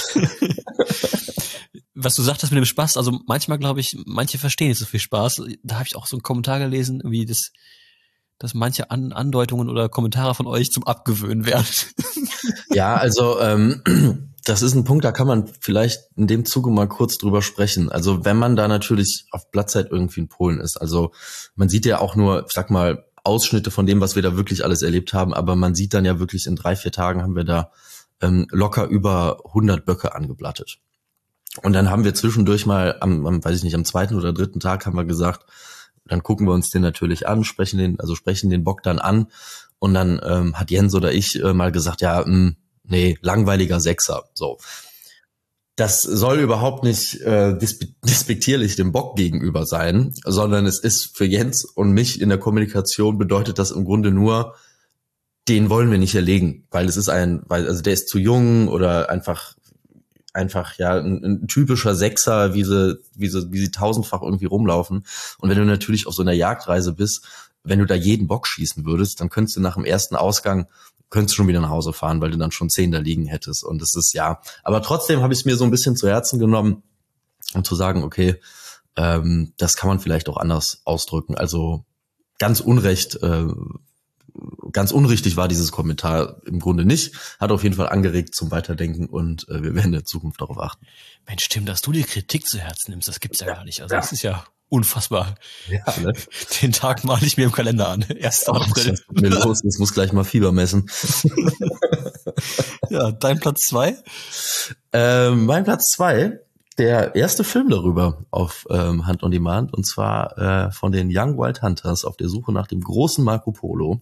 S2: Was du sagtest mit dem Spaß, also manchmal glaube ich, manche verstehen nicht so viel Spaß. Da habe ich auch so einen Kommentar gelesen, wie das, dass manche An- Andeutungen oder Kommentare von euch zum Abgewöhnen werden.
S3: Ja, also ähm, das ist ein Punkt, da kann man vielleicht in dem Zuge mal kurz drüber sprechen. Also wenn man da natürlich auf Blattzeit irgendwie in Polen ist, also man sieht ja auch nur, ich sag mal, Ausschnitte von dem, was wir da wirklich alles erlebt haben, aber man sieht dann ja wirklich in drei, vier Tagen haben wir da ähm, locker über hundert Böcke angeblattet. Und dann haben wir zwischendurch mal am, am, weiß ich nicht, am zweiten oder dritten Tag haben wir gesagt, dann gucken wir uns den natürlich an, sprechen den, also sprechen den Bock dann an. Und dann ähm, hat Jens oder ich äh, mal gesagt, ja, mh, nee, langweiliger Sechser. So, das soll überhaupt nicht äh, dispe- despektierlich dem Bock gegenüber sein, sondern es ist für Jens und mich in der Kommunikation bedeutet das im Grunde nur, den wollen wir nicht erlegen, weil es ist ein, weil also der ist zu jung oder einfach einfach ja ein, ein typischer Sechser, wie sie wie sie wie sie tausendfach irgendwie rumlaufen. Und wenn du natürlich auf so einer Jagdreise bist, wenn du da jeden Bock schießen würdest, dann könntest du nach dem ersten Ausgang könntest du schon wieder nach Hause fahren, weil du dann schon zehn da liegen hättest. Und das ist ja, aber trotzdem habe ich es mir so ein bisschen zu Herzen genommen, um zu sagen, okay, ähm, das kann man vielleicht auch anders ausdrücken. Also ganz unrecht, äh, ganz unrichtig war dieses Kommentar im Grunde nicht. Hat auf jeden Fall angeregt zum Weiterdenken und äh, wir werden in Zukunft darauf achten.
S2: Mensch, Tim, dass du die Kritik zu Herzen nimmst, das gibt's ja, ja gar nicht. Also
S3: ja.
S2: Das ist ja unfassbar.
S3: Ja, ne?
S2: Den Tag male ich mir im Kalender an. erster April.
S3: Was ist mir los? Ich muss gleich mal Fieber messen.
S2: Ja, dein Platz zwei?
S3: Ähm, mein Platz zwei, der erste Film darüber auf ähm, Hunt on Demand, und zwar äh, von den Young Wild Hunters auf der Suche nach dem großen Marco Polo.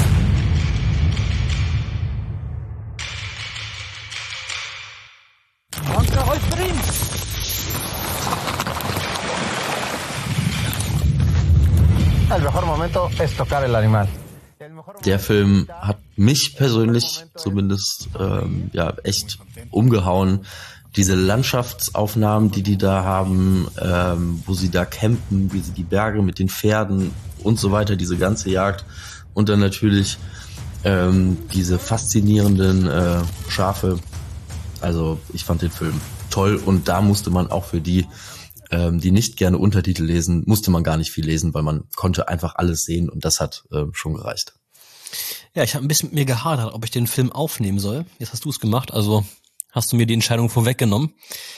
S7: El mejor momento es tocar el animal.
S3: Der Film hat mich persönlich zumindest ähm, ja echt umgehauen. Diese Landschaftsaufnahmen, die die da haben, ähm, wo sie da campen, wie sie die Berge mit den Pferden und so weiter, diese ganze Jagd. Und dann natürlich ähm, diese faszinierenden äh, Schafe. Also ich fand den Film toll und da musste man auch für die, ähm, die nicht gerne Untertitel lesen, musste man gar nicht viel lesen, weil man konnte einfach alles sehen und das hat äh, schon gereicht.
S2: Ja, ich habe ein bisschen mit mir gehadert, ob ich den Film aufnehmen soll. Jetzt hast du es gemacht, also hast du mir die Entscheidung vorweggenommen.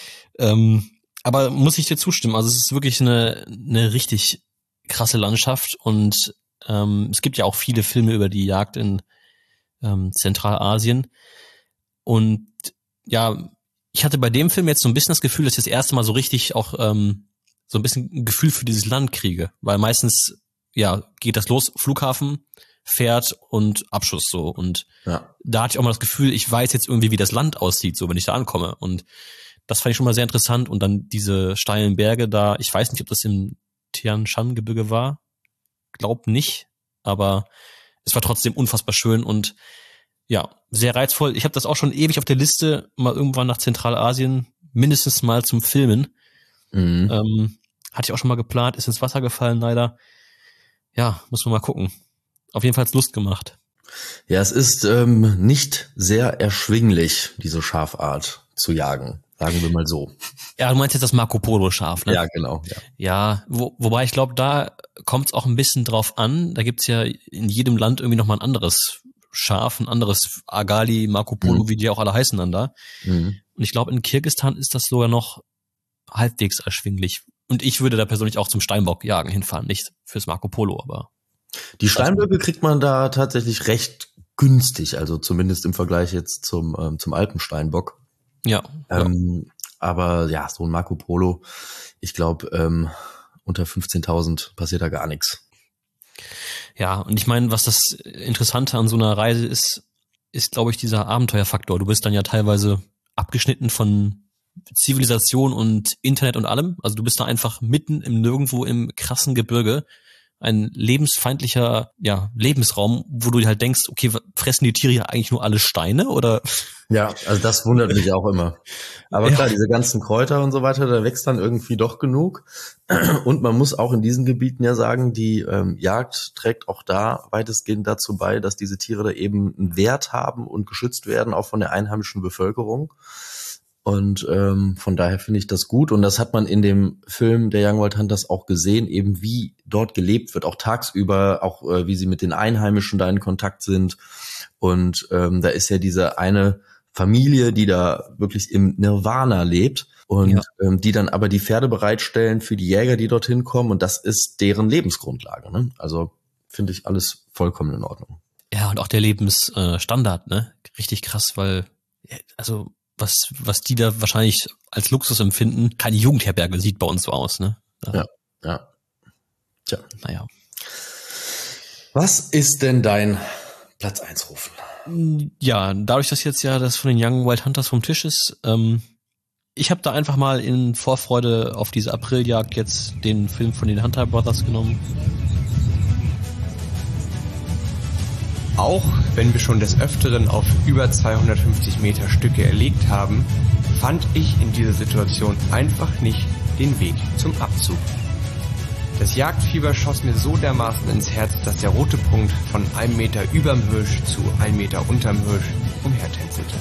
S2: Ähm, aber muss ich dir zustimmen, also es ist wirklich eine, eine richtig krasse Landschaft und ähm, es gibt ja auch viele Filme über die Jagd in ähm, Zentralasien und ja, ich hatte bei dem Film jetzt so ein bisschen das Gefühl, dass ich das erste Mal so richtig auch ähm, so ein bisschen ein Gefühl für dieses Land kriege, weil meistens ja geht das los, Flughafen, Pferd und Abschuss so und ja. Da hatte ich auch mal das Gefühl, ich weiß jetzt irgendwie, wie das Land aussieht, so wenn ich da ankomme und das fand ich schon mal sehr interessant und dann diese steilen Berge da, ich weiß nicht, ob das im Tian Shan Gebirge war, glaub nicht, aber es war trotzdem unfassbar schön und ja, sehr reizvoll. Ich habe das auch schon ewig auf der Liste, mal irgendwann nach Zentralasien, mindestens mal zum Filmen. Mhm. Ähm, hatte ich auch schon mal geplant, ist ins Wasser gefallen leider. Ja, muss man mal gucken. Auf jeden Fall hat's Lust gemacht.
S3: Ja, es ist ähm, nicht sehr erschwinglich, diese Schafart zu jagen, sagen wir mal so.
S2: Ja, du meinst jetzt das Marco Polo Schaf, ne?
S3: Ja, genau. Ja,
S2: ja wo, wobei ich glaube, da kommt's auch ein bisschen drauf an. Da gibt's ja in jedem Land irgendwie nochmal ein anderes Schaf, ein anderes Agali, Marco Polo, mhm. wie die auch alle heißen dann da. Mhm. Und ich glaube, in Kirgisistan ist das sogar noch halbwegs erschwinglich. Und ich würde da persönlich auch zum Steinbock jagen hinfahren, nicht fürs Marco Polo, aber
S3: die Steinböcke kriegt man da tatsächlich recht günstig, also zumindest im Vergleich jetzt zum ähm, zum Alpensteinbock.
S2: Ja.
S3: Ähm, ja. Aber ja, so ein Marco Polo, ich glaube, ähm, unter fünfzehntausend passiert da gar nichts.
S2: Ja, und ich meine, was das Interessante an so einer Reise ist, ist, glaube ich, dieser Abenteuerfaktor. Du bist dann ja teilweise abgeschnitten von Zivilisation und Internet und allem. Also du bist da einfach mitten im Nirgendwo im krassen Gebirge. Ein lebensfeindlicher, ja, Lebensraum, wo du dir halt denkst, okay, fressen die Tiere ja eigentlich nur alle Steine, oder?
S3: Ja, also das wundert mich auch immer. Aber klar, ja. Diese ganzen Kräuter und so weiter, da wächst dann irgendwie doch genug. Und man muss auch in diesen Gebieten ja sagen, die ähm, Jagd trägt auch da weitestgehend dazu bei, dass diese Tiere da eben einen Wert haben und geschützt werden, auch von der einheimischen Bevölkerung. Und ähm, von daher finde ich das gut. Und das hat man in dem Film der Young Wild Hunters auch gesehen, eben wie dort gelebt wird, auch tagsüber, auch äh, wie sie mit den Einheimischen da in Kontakt sind. Und ähm, da ist ja diese eine Familie, die da wirklich im Nirvana lebt und ja. ähm, die dann aber die Pferde bereitstellen für die Jäger, die dorthin kommen. Und das ist deren Lebensgrundlage. Ne? Also finde ich alles vollkommen in Ordnung.
S2: Ja, und auch der Lebensstandard, ne? Richtig krass, weil, also, was, was die da wahrscheinlich als Luxus empfinden, keine Jugendherberge sieht bei uns so aus, ne?
S3: Ja, ja. Tja.
S2: Naja.
S3: Was ist denn dein Platz eins, Rufen?
S2: Ja, dadurch, dass jetzt ja das von den Young Wild Hunters vom Tisch ist, ähm, ich habe da einfach mal in Vorfreude auf diese Apriljagd jetzt den Film von den Hunter Brothers genommen.
S8: Auch wenn wir schon des Öfteren auf über zweihundertfünfzig Meter Stücke erlegt haben, fand ich in dieser Situation einfach nicht den Weg zum Abzug. Das Jagdfieber schoss mir so dermaßen ins Herz, dass der rote Punkt von einem Meter überm Hirsch zu einem Meter unterm Hirsch umhertänzelte.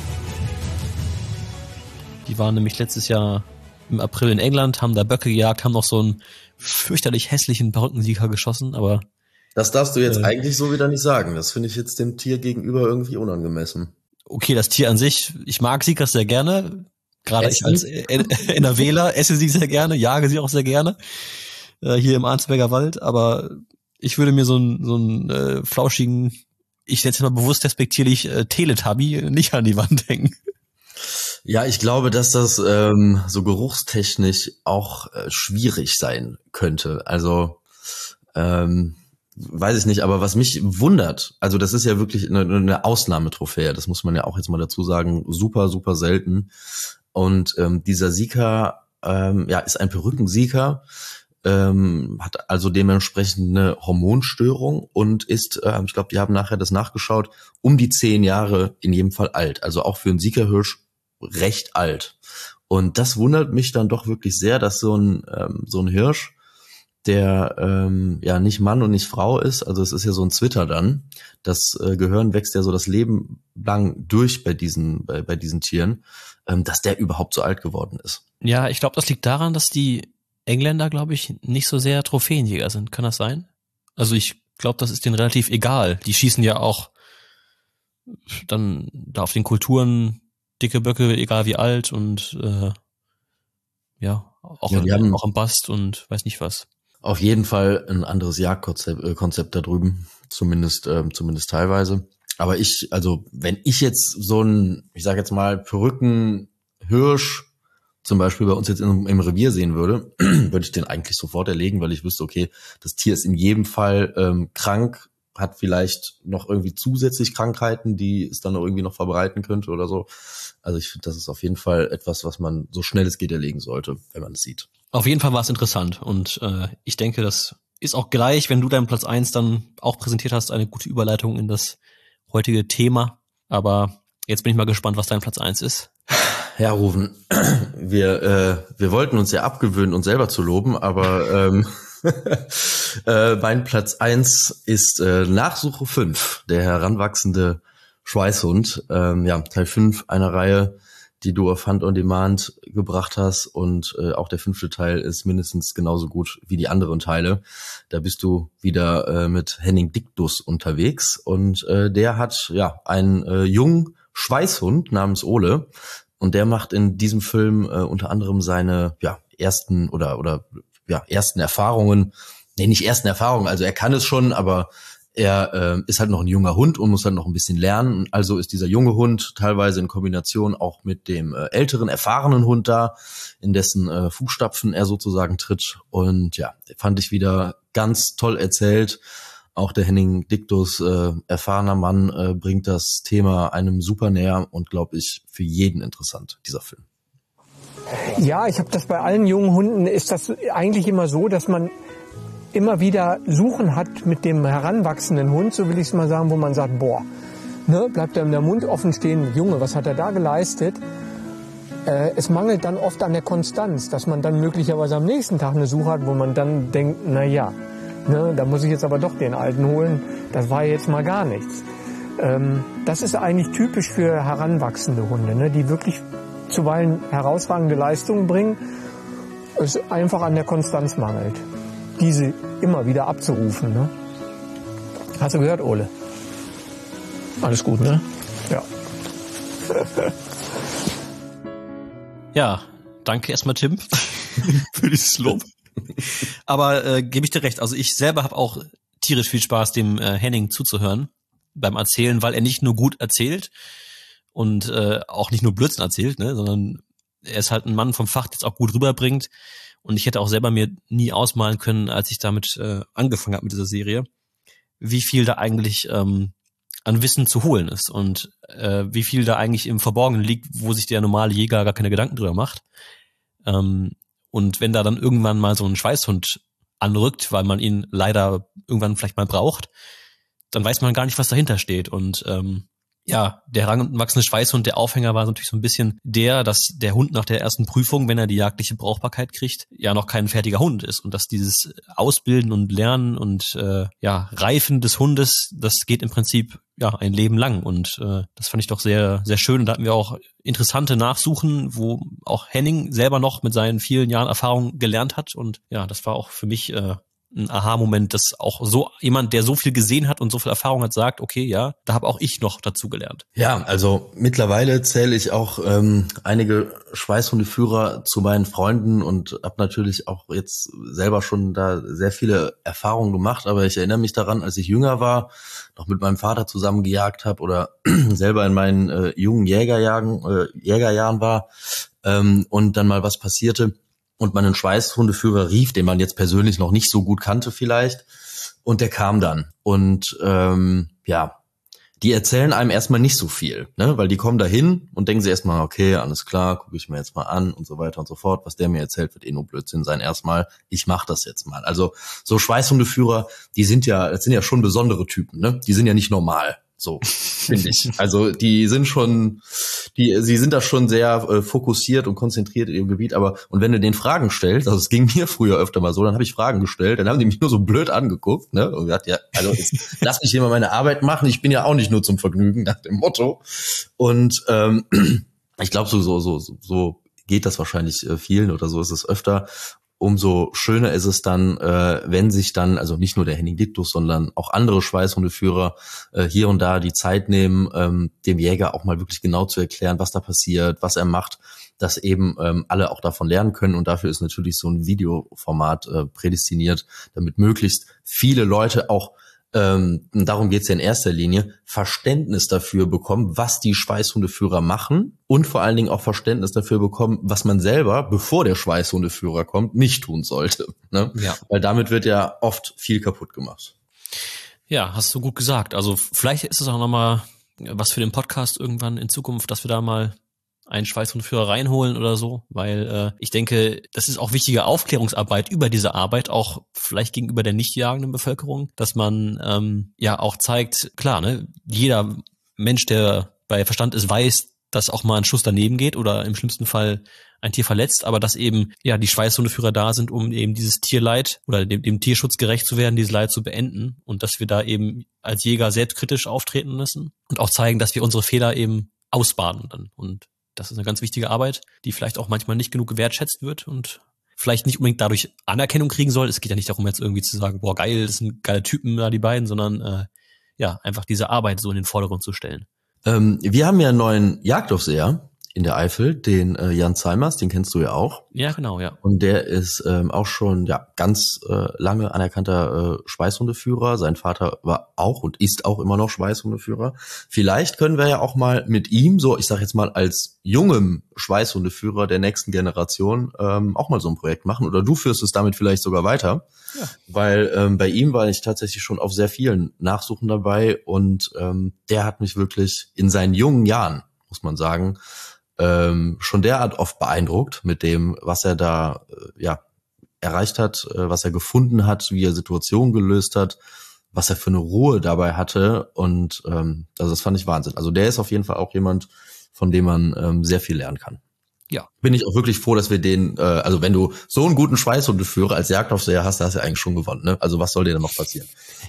S2: Die waren nämlich letztes Jahr im April in England, haben da Böcke gejagt, haben noch so einen fürchterlich hässlichen Perückensieger geschossen, aber
S3: das darfst du jetzt
S2: äh,
S3: eigentlich so wieder nicht sagen. Das finde ich jetzt dem Tier gegenüber irgendwie unangemessen.
S2: Okay, das Tier an sich, ich mag Siegers sehr gerne. Gerade ich als NRWler esse sie sehr gerne, jage sie auch sehr gerne. Äh, hier im Arnsberger Wald. Aber ich würde mir so einen, so einen äh, flauschigen, ich nenne es mal bewusst respektierlich, äh, Teletubby nicht an die Wand hängen.
S3: Ja, ich glaube, dass das ähm, so geruchstechnisch auch äh, schwierig sein könnte. Also, ähm, weiß ich nicht, aber was mich wundert, also das ist ja wirklich eine, eine Ausnahmetrophäe, das muss man ja auch jetzt mal dazu sagen, super, super selten. Und ähm, dieser Sika, ähm, ja, ist ein Perückensika, ähm, hat also dementsprechend eine Hormonstörung und ist, ähm, ich glaube, die haben nachher das nachgeschaut, um die zehn Jahre in jedem Fall alt. Also auch für einen Sika-Hirsch recht alt. Und das wundert mich dann doch wirklich sehr, dass so ein ähm, so ein Hirsch, der ähm, ja nicht Mann und nicht Frau ist, also es ist ja so ein Zwitter dann, das äh, Gehirn wächst ja so das Leben lang durch bei diesen bei, bei diesen Tieren, ähm, dass der überhaupt so alt geworden ist.
S2: Ja, ich glaube, das liegt daran, dass die Engländer, glaube ich, nicht so sehr Trophäenjäger sind. Kann das sein? Also ich glaube, das ist denen relativ egal. Die schießen ja auch dann da auf den Kulturen dicke Böcke, egal wie alt und äh, ja, auch,
S3: ja, die haben
S2: auch am Bast und weiß nicht was.
S3: Auf jeden Fall ein anderes Jagdkonzept äh, Konzept da drüben, zumindest ähm, zumindest teilweise. Aber ich, also wenn ich jetzt so ein, ich sage jetzt mal Perückenhirsch zum Beispiel bei uns jetzt im, im Revier sehen würde, würde ich den eigentlich sofort erlegen, weil ich wüsste, okay, das Tier ist in jedem Fall ähm, krank, hat vielleicht noch irgendwie zusätzlich Krankheiten, die es dann noch irgendwie noch verbreiten könnte oder so. Also ich finde, das ist auf jeden Fall etwas, was man so schnell es geht erlegen sollte, wenn man es sieht.
S2: Auf jeden Fall war es interessant und äh, ich denke, das ist auch gleich, wenn du deinen Platz eins dann auch präsentiert hast, eine gute Überleitung in das heutige Thema. Aber jetzt bin ich mal gespannt, was dein Platz eins ist.
S3: Ja, Rufen, wir äh, wir wollten uns ja abgewöhnen, uns selber zu loben, aber ähm, äh, mein Platz eins ist äh, Nachsuche fünf, der heranwachsende Schweißhund. Ähm, ja, Teil fünf einer Reihe, die du auf Hunt on Demand gebracht hast und äh, auch der fünfte Teil ist mindestens genauso gut wie die anderen Teile. Da bist du wieder äh, mit Henning Dictus unterwegs und äh, der hat ja einen äh, jungen Schweißhund namens Ole und der macht in diesem Film äh, unter anderem seine ja ersten oder oder ja ersten Erfahrungen, nee, nicht ersten Erfahrungen, also er kann es schon, aber er äh, ist halt noch ein junger Hund und muss halt noch ein bisschen lernen. Also ist dieser junge Hund teilweise in Kombination auch mit dem äh, älteren, erfahrenen Hund da, in dessen äh, Fußstapfen er sozusagen tritt. Und ja, fand ich wieder ganz toll erzählt. Auch der Henning Dictus, äh, erfahrener Mann, äh, bringt das Thema einem super näher und, glaube ich, für jeden interessant, dieser Film.
S6: Ja, ich habe das bei allen jungen Hunden, ist das eigentlich immer so, dass man immer wieder Suchen hat mit dem heranwachsenden Hund, so will ich es mal sagen, wo man sagt, boah, ne, bleibt einem der Mund offen stehen, Junge, was hat er da geleistet? Äh, es mangelt dann oft an der Konstanz, dass man dann möglicherweise am nächsten Tag eine Suche hat, wo man dann denkt, na ja, ne, da muss ich jetzt aber doch den Alten holen, das war jetzt mal gar nichts. Ähm, das ist eigentlich typisch für heranwachsende Hunde, ne, die wirklich zuweilen herausragende Leistungen bringen, es einfach an der Konstanz mangelt, diese immer wieder abzurufen. Ne? Hast du gehört, Ole? Alles gut, ne? Ja.
S2: Ja, danke erstmal, Tim, für dieses Lob. Aber äh, gebe ich dir recht, also ich selber habe auch tierisch viel Spaß, dem äh, Henning zuzuhören beim Erzählen, weil er nicht nur gut erzählt und äh, auch nicht nur Blödsinn erzählt, ne, sondern er ist halt ein Mann vom Fach, der es auch gut rüberbringt. Und ich hätte auch selber mir nie ausmalen können, als ich damit äh, angefangen habe mit dieser Serie, wie viel da eigentlich ähm, an Wissen zu holen ist und äh, wie viel da eigentlich im Verborgenen liegt, wo sich der normale Jäger gar keine Gedanken drüber macht. Ähm, und wenn da dann irgendwann mal so ein Schweißhund anrückt, weil man ihn leider irgendwann vielleicht mal braucht, dann weiß man gar nicht, was dahinter steht. Und ähm, ja, der heranwachsende Schweißhund, der Aufhänger war natürlich so ein bisschen der, dass der Hund nach der ersten Prüfung, wenn er die jagdliche Brauchbarkeit kriegt, ja noch kein fertiger Hund ist und dass dieses Ausbilden und Lernen und äh, ja Reifen des Hundes, das geht im Prinzip ja ein Leben lang und äh, das fand ich doch sehr sehr schön und da hatten wir auch interessante Nachsuchen, wo auch Henning selber noch mit seinen vielen Jahren Erfahrung gelernt hat und ja, das war auch für mich äh, ein Aha-Moment, dass auch so jemand, der so viel gesehen hat und so viel Erfahrung hat, sagt, okay, ja, da habe auch ich noch dazu gelernt.
S3: Ja, also mittlerweile zähle ich auch ähm, einige Schweißhundeführer zu meinen Freunden und habe natürlich auch jetzt selber schon da sehr viele Erfahrungen gemacht, aber ich erinnere mich daran, als ich jünger war, noch mit meinem Vater zusammen gejagt habe oder selber in meinen äh, jungen Jägerjahren, äh, Jägerjahren war ähm, und dann mal was passierte, und man einen Schweißhundeführer rief, den man jetzt persönlich noch nicht so gut kannte vielleicht, und der kam dann. Und ähm, ja, die erzählen einem erstmal nicht so viel, ne, weil die kommen da hin und denken sie erstmal, okay, alles klar, gucke ich mir jetzt mal an und so weiter und so fort. Was der mir erzählt, wird eh nur Blödsinn sein erstmal. Ich mache das jetzt mal. Also so Schweißhundeführer, die sind ja, das sind ja schon besondere Typen, ne? Die sind ja nicht normal. So, finde ich. Also die sind schon, die, sie sind da schon sehr äh, fokussiert und konzentriert in ihrem Gebiet, aber und wenn du den Fragen stellst, also es ging mir früher öfter mal so, dann habe ich Fragen gestellt, dann haben die mich nur so blöd angeguckt, ne? Und gesagt, ja, also jetzt, lass mich hier mal meine Arbeit machen, ich bin ja auch nicht nur zum Vergnügen, nach dem Motto. Und ähm, ich glaube, so, so, so, so geht das wahrscheinlich äh, vielen oder so ist es öfter. Umso schöner ist es dann, äh, wenn sich dann, also nicht nur der Henning Dictus, sondern auch andere Schweißhundeführer äh, hier und da die Zeit nehmen, ähm, dem Jäger auch mal wirklich genau zu erklären, was da passiert, was er macht, dass eben ähm, alle auch davon lernen können. Und dafür ist natürlich so ein Videoformat äh, prädestiniert, damit möglichst viele Leute auch, ähm, darum geht's ja in erster Linie, Verständnis dafür bekommen, was die Schweißhundeführer machen und vor allen Dingen auch Verständnis dafür bekommen, was man selber, bevor der Schweißhundeführer kommt, nicht tun sollte. Ne? Ja. Weil damit wird ja oft viel kaputt gemacht.
S2: Ja, hast du gut gesagt. Also vielleicht ist es auch nochmal was für den Podcast irgendwann in Zukunft, dass wir da mal einen Schweißhundeführer reinholen oder so, weil äh, ich denke, das ist auch wichtige Aufklärungsarbeit über diese Arbeit, auch vielleicht gegenüber der nicht jagenden Bevölkerung, dass man ähm, ja auch zeigt, klar, ne, jeder Mensch, der bei Verstand ist, weiß, dass auch mal ein Schuss daneben geht oder im schlimmsten Fall ein Tier verletzt, aber dass eben ja die Schweißhundeführer da sind, um eben dieses Tierleid oder dem, dem Tierschutz gerecht zu werden, dieses Leid zu beenden und dass wir da eben als Jäger selbstkritisch auftreten müssen und auch zeigen, dass wir unsere Fehler eben ausbaden dann und das ist eine ganz wichtige Arbeit, die vielleicht auch manchmal nicht genug gewertschätzt wird und vielleicht nicht unbedingt dadurch Anerkennung kriegen soll. Es geht ja nicht darum, jetzt irgendwie zu sagen, boah, geil, das sind geile Typen da, die beiden, sondern äh, ja, einfach diese Arbeit so in den Vordergrund zu stellen.
S3: Ähm, wir haben ja einen neuen Jagdaufseher in der Eifel, den äh, Jan Zeimers, den kennst du ja auch.
S2: Ja, genau, ja.
S3: Und der ist ähm, auch schon ja ganz äh, lange anerkannter äh, Schweißhundeführer. Sein Vater war auch und ist auch immer noch Schweißhundeführer. Vielleicht können wir ja auch mal mit ihm, so ich sag jetzt mal als jungem Schweißhundeführer der nächsten Generation, ähm, auch mal so ein Projekt machen. Oder du führst es damit vielleicht sogar weiter. Ja. Weil ähm, bei ihm war ich tatsächlich schon auf sehr vielen Nachsuchen dabei und ähm, der hat mich wirklich in seinen jungen Jahren, muss man sagen, Ähm, schon derart oft beeindruckt mit dem, was er da äh, ja erreicht hat, äh, was er gefunden hat, wie er Situationen gelöst hat, was er für eine Ruhe dabei hatte und ähm, also das fand ich Wahnsinn. Also der ist auf jeden Fall auch jemand, von dem man ähm, sehr viel lernen kann.
S2: Ja.
S3: Bin ich auch wirklich froh, dass wir den, äh, also wenn du so einen guten Schweißhundeführer als Jagdaufseher hast, da hast du ja eigentlich schon gewonnen, ne? Also was soll dir denn noch passieren?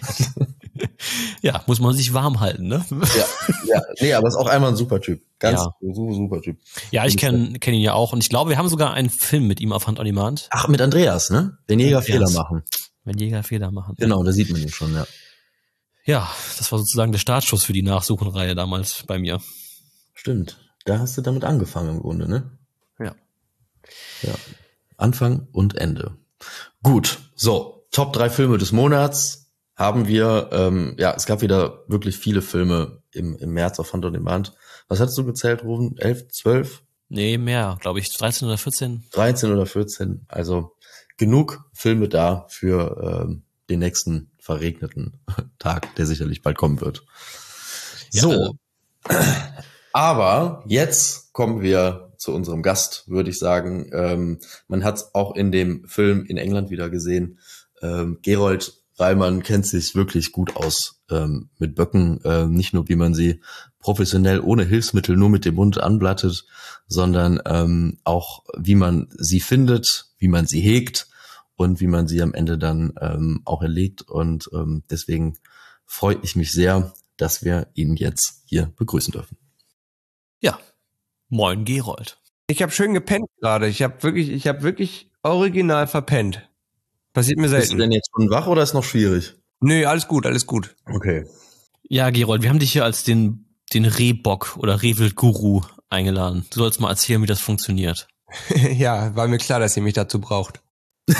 S2: Ja, muss man sich warm halten, ne?
S3: Ja, ja, nee, aber ist auch einmal ein super Typ. Ganz
S2: ja.
S3: super, super Typ.
S2: Ja, ich kenne kenn ihn ja auch und ich glaube, wir haben sogar einen Film mit ihm auf Hand on Demand.
S3: Ach, mit Andreas, ne? Wenn Jäger Fehler machen.
S2: Wenn Jäger Fehler machen.
S3: Genau, da sieht man ihn schon, ja.
S2: Ja, das war sozusagen der Startschuss für die Nachsuchenreihe damals bei mir.
S3: Stimmt, da hast du damit angefangen im Grunde, ne?
S2: Ja.
S3: Ja, Anfang und Ende. Gut, so, Top drei Filme des Monats haben wir, ähm, ja, es gab wieder wirklich viele Filme im, im März auf Hunt on Demand. Was hattest du gezählt, Ruben? elf, zwölf?
S2: Nee, mehr, glaube ich. dreizehn oder vierzehn?
S3: dreizehn oder vierzehn. Also genug Filme da für ähm, den nächsten verregneten Tag, der sicherlich bald kommen wird.
S2: Ja,
S3: So,
S2: also.
S3: Aber jetzt kommen wir zu unserem Gast, würde ich sagen. Ähm, man hat es auch in dem Film in England wieder gesehen. Ähm, Gerold Reilmann kennt sich wirklich gut aus ähm, mit Böcken. Äh, nicht nur, wie man sie professionell ohne Hilfsmittel nur mit dem Mund anblattet, sondern ähm, auch, wie man sie findet, wie man sie hegt und wie man sie am Ende dann ähm, auch erlegt. Und ähm, deswegen freue ich mich sehr, dass wir ihn jetzt hier begrüßen dürfen.
S2: Ja, moin Gerold.
S8: Ich habe schön gepennt gerade. Ich habe wirklich, ich habe wirklich original verpennt. Passiert mir selten.
S3: Bist du denn jetzt schon wach oder ist noch schwierig?
S8: Nö, alles gut, alles gut.
S3: Okay.
S2: Ja, Gerold, wir haben dich hier als den den Rehbock oder Rehwild-Guru eingeladen. Du sollst mal erzählen, wie das funktioniert.
S8: Ja, war mir klar, dass ihr mich dazu braucht.
S2: du,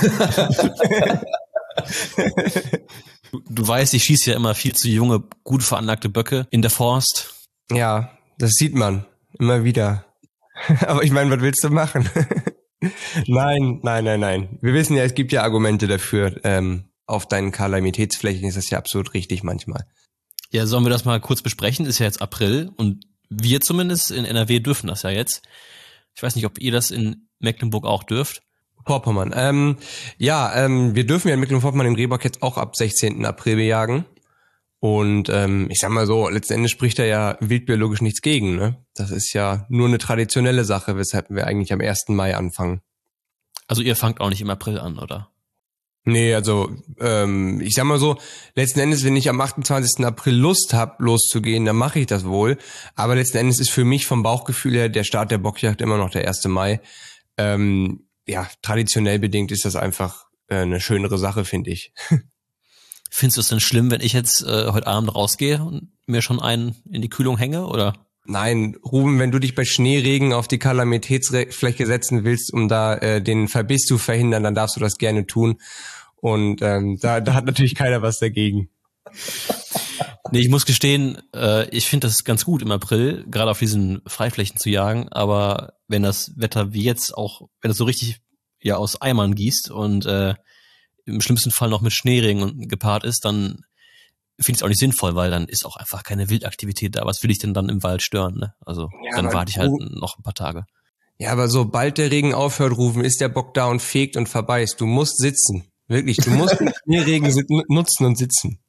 S2: du weißt, ich schieße ja immer viel zu junge, gut veranlagte Böcke in der Forst.
S8: Ja, das sieht man immer wieder. Aber ich meine, was willst du machen? Nein, nein, nein, nein. Wir wissen ja, es gibt ja Argumente dafür. Ähm, auf deinen Kalamitätsflächen ist das ja absolut richtig manchmal.
S2: Ja, sollen wir das mal kurz besprechen? Ist ja jetzt April und wir zumindest in N R W dürfen das ja jetzt. Ich weiß nicht, ob ihr das in Mecklenburg auch dürft.
S8: Vorpommern. Ähm, ja, ähm, wir dürfen ja in Mecklenburg-Vorpommern den Rehbock jetzt auch ab sechzehnten April bejagen. Und ähm, ich sag mal so, letzten Endes spricht da ja wildbiologisch nichts gegen, ne? Das ist ja nur eine traditionelle Sache, weshalb wir eigentlich am ersten Mai anfangen.
S2: Also ihr fangt auch nicht im April an, oder?
S8: Nee, also ähm, ich sag mal so, letzten Endes, wenn ich am achtundzwanzigsten April Lust habe, loszugehen, dann mache ich das wohl. Aber letzten Endes ist für mich vom Bauchgefühl her der Start der Bockjagd immer noch der erste Mai. Ähm, ja, traditionell bedingt ist das einfach äh, eine schönere Sache, finde ich.
S2: Findest du es denn schlimm, wenn ich jetzt äh, heute Abend rausgehe und mir schon einen in die Kühlung hänge, oder?
S8: Nein, Ruben, wenn du dich bei Schneeregen auf die Kalamitätsfläche setzen willst, um da äh, den Verbiss zu verhindern, dann darfst du das gerne tun. Und ähm, da, da hat natürlich keiner was dagegen.
S2: Nee, ich muss gestehen, äh, ich finde das ganz gut im April, gerade auf diesen Freiflächen zu jagen, aber wenn das Wetter wie jetzt auch, wenn es so richtig ja aus Eimern gießt und äh, im schlimmsten Fall noch mit Schneeregen gepaart ist, dann finde ich es auch nicht sinnvoll, weil dann ist auch einfach keine Wildaktivität da. Was will ich denn dann im Wald stören, ne? Also
S8: Ja,
S2: dann
S8: aber
S2: warte ich halt
S8: du-
S2: noch ein paar Tage.
S8: Ja, aber sobald der Regen aufhört, Rufen, ist der Bock da und fegt und verbeißt. Du musst sitzen. Wirklich, du musst den Schneeregen sit- nutzen und sitzen.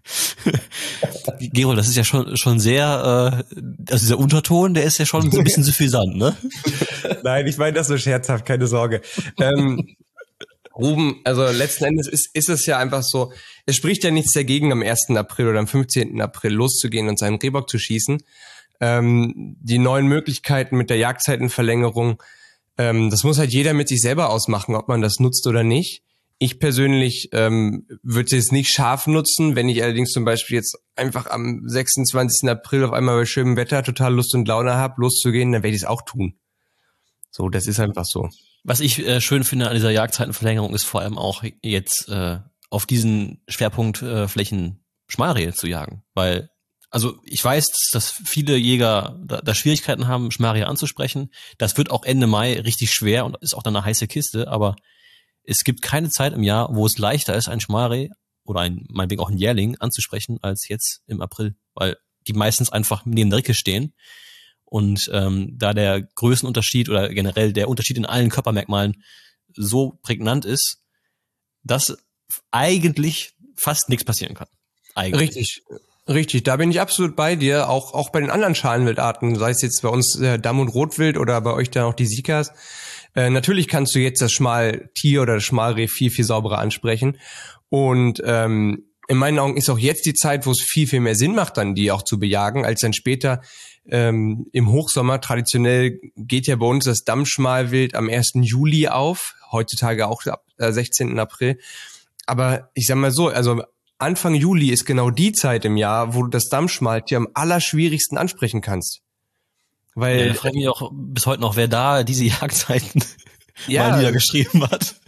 S2: Gerold, das ist ja schon schon sehr, äh, also dieser Unterton, der ist ja schon so ein bisschen suffisant, ne?
S8: Nein, ich meine das so scherzhaft, keine Sorge. ähm, Ruben, also letzten Endes ist, ist es ja einfach so, es spricht ja nichts dagegen, am ersten April oder am fünfzehnten April loszugehen und seinen Rehbock zu schießen. Ähm, die neuen Möglichkeiten mit der Jagdzeitenverlängerung, ähm, das muss halt jeder mit sich selber ausmachen, ob man das nutzt oder nicht. Ich persönlich ähm, würde es nicht scharf nutzen, wenn ich allerdings zum Beispiel jetzt einfach am sechsundzwanzigsten April auf einmal bei schönem Wetter total Lust und Laune habe, loszugehen, dann werde ich es auch tun. So, das ist einfach so.
S2: Was ich äh, schön finde an dieser Jagdzeitenverlängerung ist vor allem auch jetzt äh, auf diesen Schwerpunkt äh, Flächen Schmalrehe zu jagen, weil also ich weiß, dass viele Jäger da, da Schwierigkeiten haben, Schmalrehe anzusprechen. Das wird auch Ende Mai richtig schwer und ist auch dann eine heiße Kiste, aber es gibt keine Zeit im Jahr, wo es leichter ist, ein Schmalreh oder ein, meinetwegen auch ein Jährling anzusprechen, als jetzt im April, weil die meistens einfach neben der Ricke stehen. Und ähm, da der Größenunterschied oder generell der Unterschied in allen Körpermerkmalen so prägnant ist, dass eigentlich fast nichts passieren kann. Eigentlich.
S8: Richtig, richtig. Da bin ich absolut bei dir. Auch auch bei den anderen Schalenwildarten, sei es jetzt bei uns äh, Damm- und Rotwild oder bei euch dann auch die Sikas. Äh, natürlich kannst du jetzt das Schmaltier oder das Schmalreh viel, viel sauberer ansprechen. Und ähm, in meinen Augen ist auch jetzt die Zeit, wo es viel, viel mehr Sinn macht, dann die auch zu bejagen, als dann später ähm, im Hochsommer. Traditionell geht ja bei uns das Dammschmalwild am ersten Juli auf, heutzutage auch ab äh, sechzehnten April. Aber ich sag mal so, also Anfang Juli ist genau die Zeit im Jahr, wo du das Dammschmaltier am allerschwierigsten ansprechen kannst. Weil
S2: Ja, ich frage mich auch bis heute noch, wer da diese Jagdzeiten
S8: Ja.
S2: mal niedergeschrieben hat.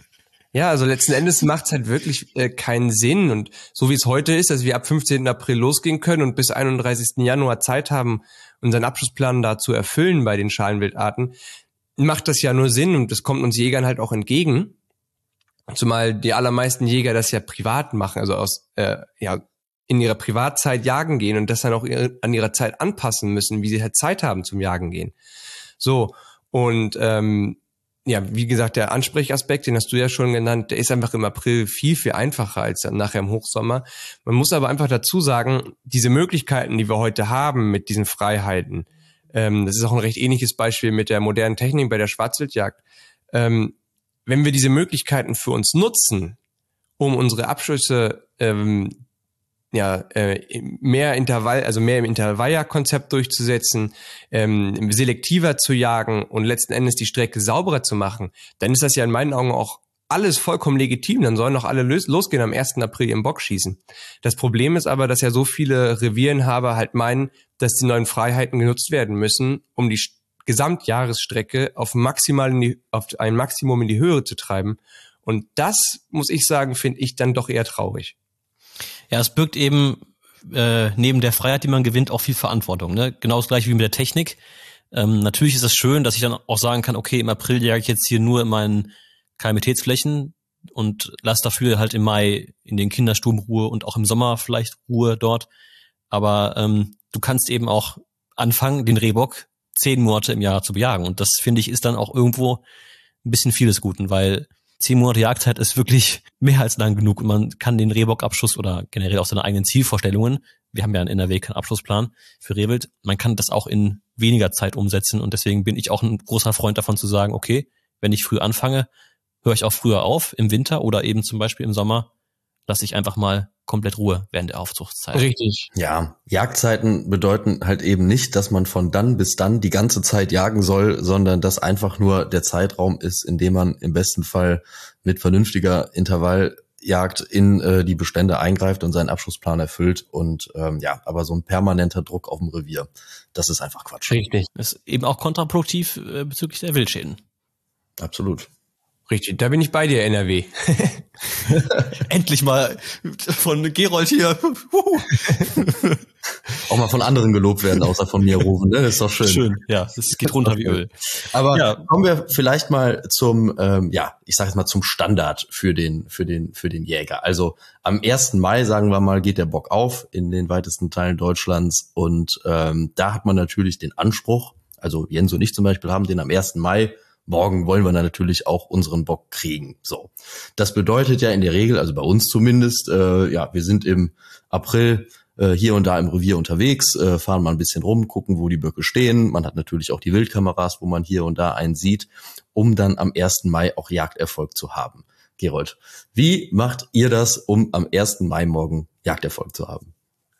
S8: Ja, also letzten Endes macht es halt wirklich äh, keinen Sinn. Und so wie es heute ist, dass wir ab fünfzehnten April losgehen können und bis einunddreißigsten Januar Zeit haben, unseren Abschlussplan da zu erfüllen bei den Schalenwildarten, macht das ja nur Sinn und das kommt uns Jägern halt auch entgegen. Zumal die allermeisten Jäger das ja privat machen, also aus äh, ja in ihrer Privatzeit jagen gehen und das dann auch an ihrer Zeit anpassen müssen, wie sie halt Zeit haben zum Jagen gehen. So, und ähm, ja, wie gesagt, der Ansprechaspekt, den hast du ja schon genannt, der ist einfach im April viel, viel einfacher als dann nachher im Hochsommer. Man muss aber einfach dazu sagen, diese Möglichkeiten, die wir heute haben mit diesen Freiheiten, ähm, das ist auch ein recht ähnliches Beispiel mit der modernen Technik bei der Schwarzwildjagd. Ähm, wenn wir diese Möglichkeiten für uns nutzen, um unsere Abschüsse ähm, ja, äh, mehr Intervall, also mehr im Intervalljagdkonzept durchzusetzen, ähm, selektiver zu jagen und letzten Endes die Strecke sauberer zu machen, dann ist das ja in meinen Augen auch alles vollkommen legitim. Dann sollen doch alle los, losgehen am ersten April ihren Bock schießen. Das Problem ist aber, dass ja so viele Revierenhaber halt meinen, dass die neuen Freiheiten genutzt werden müssen, um die Gesamtjahresstrecke auf maximal in die, auf ein Maximum in die Höhe zu treiben. Und das, muss ich sagen, finde ich dann doch eher traurig.
S2: Ja, es birgt eben äh, neben der Freiheit, die man gewinnt, auch viel Verantwortung. Ne? Genau das gleiche wie mit der Technik. Ähm, natürlich ist es schön, dass ich dann auch sagen kann, okay, im April jage ich jetzt hier nur in meinen Kalamitätsflächen und lasse dafür halt im Mai in den Kinderstuben Ruhe und auch im Sommer vielleicht Ruhe dort. Aber ähm, du kannst eben auch anfangen, den Rehbock zehn Monate im Jahr zu bejagen. Und das, finde ich, ist dann auch irgendwo ein bisschen vieles Guten, weil zehn Monate Jagdzeit ist wirklich mehr als lang genug und man kann den Rehbockabschuss oder generell auch seine eigenen Zielvorstellungen, wir haben ja in N R W keinen Abschlussplan für Rehwild, man kann das auch in weniger Zeit umsetzen und deswegen bin ich auch ein großer Freund davon zu sagen, okay, wenn ich früh anfange, höre ich auch früher auf im Winter oder eben zum Beispiel im Sommer, lasse ich einfach mal komplett Ruhe während der Aufzuchtszeit.
S8: Richtig.
S3: Ja, Jagdzeiten bedeuten halt eben nicht, dass man von dann bis dann die ganze Zeit jagen soll, sondern dass einfach nur der Zeitraum ist, in dem man im besten Fall mit vernünftiger Intervalljagd in äh, die Bestände eingreift und seinen Abschlussplan erfüllt. Und ähm, ja, aber so ein permanenter Druck auf dem Revier, das ist einfach Quatsch.
S8: Richtig.
S2: Das ist eben auch kontraproduktiv äh, bezüglich der Wildschäden.
S3: Absolut.
S8: Richtig, da bin ich bei dir, N R W.
S2: Endlich mal von Gerold hier.
S3: Auch mal von anderen gelobt werden, außer von mir rufen, ne? Ist doch schön.
S2: Schön, ja, es geht runter wie Öl.
S3: Aber
S2: ja.
S3: Kommen wir vielleicht mal zum, ähm, ja, ich sage jetzt mal zum Standard für den, für den, für den Jäger. Also am ersten Mai, sagen wir mal, geht der Bock auf in den weitesten Teilen Deutschlands und ähm, da hat man natürlich den Anspruch, also Jens und ich zum Beispiel haben den am ersten Mai. Morgen wollen wir dann natürlich auch unseren Bock kriegen. So, das bedeutet ja in der Regel, also bei uns zumindest, äh, ja, wir sind im April äh, hier und da im Revier unterwegs, äh, fahren mal ein bisschen rum, gucken, wo die Böcke stehen. Man hat natürlich auch die Wildkameras, wo man hier und da einen sieht, um dann am ersten Mai auch Jagderfolg zu haben. Gerold, wie macht ihr das, um am ersten Mai morgen Jagderfolg zu haben?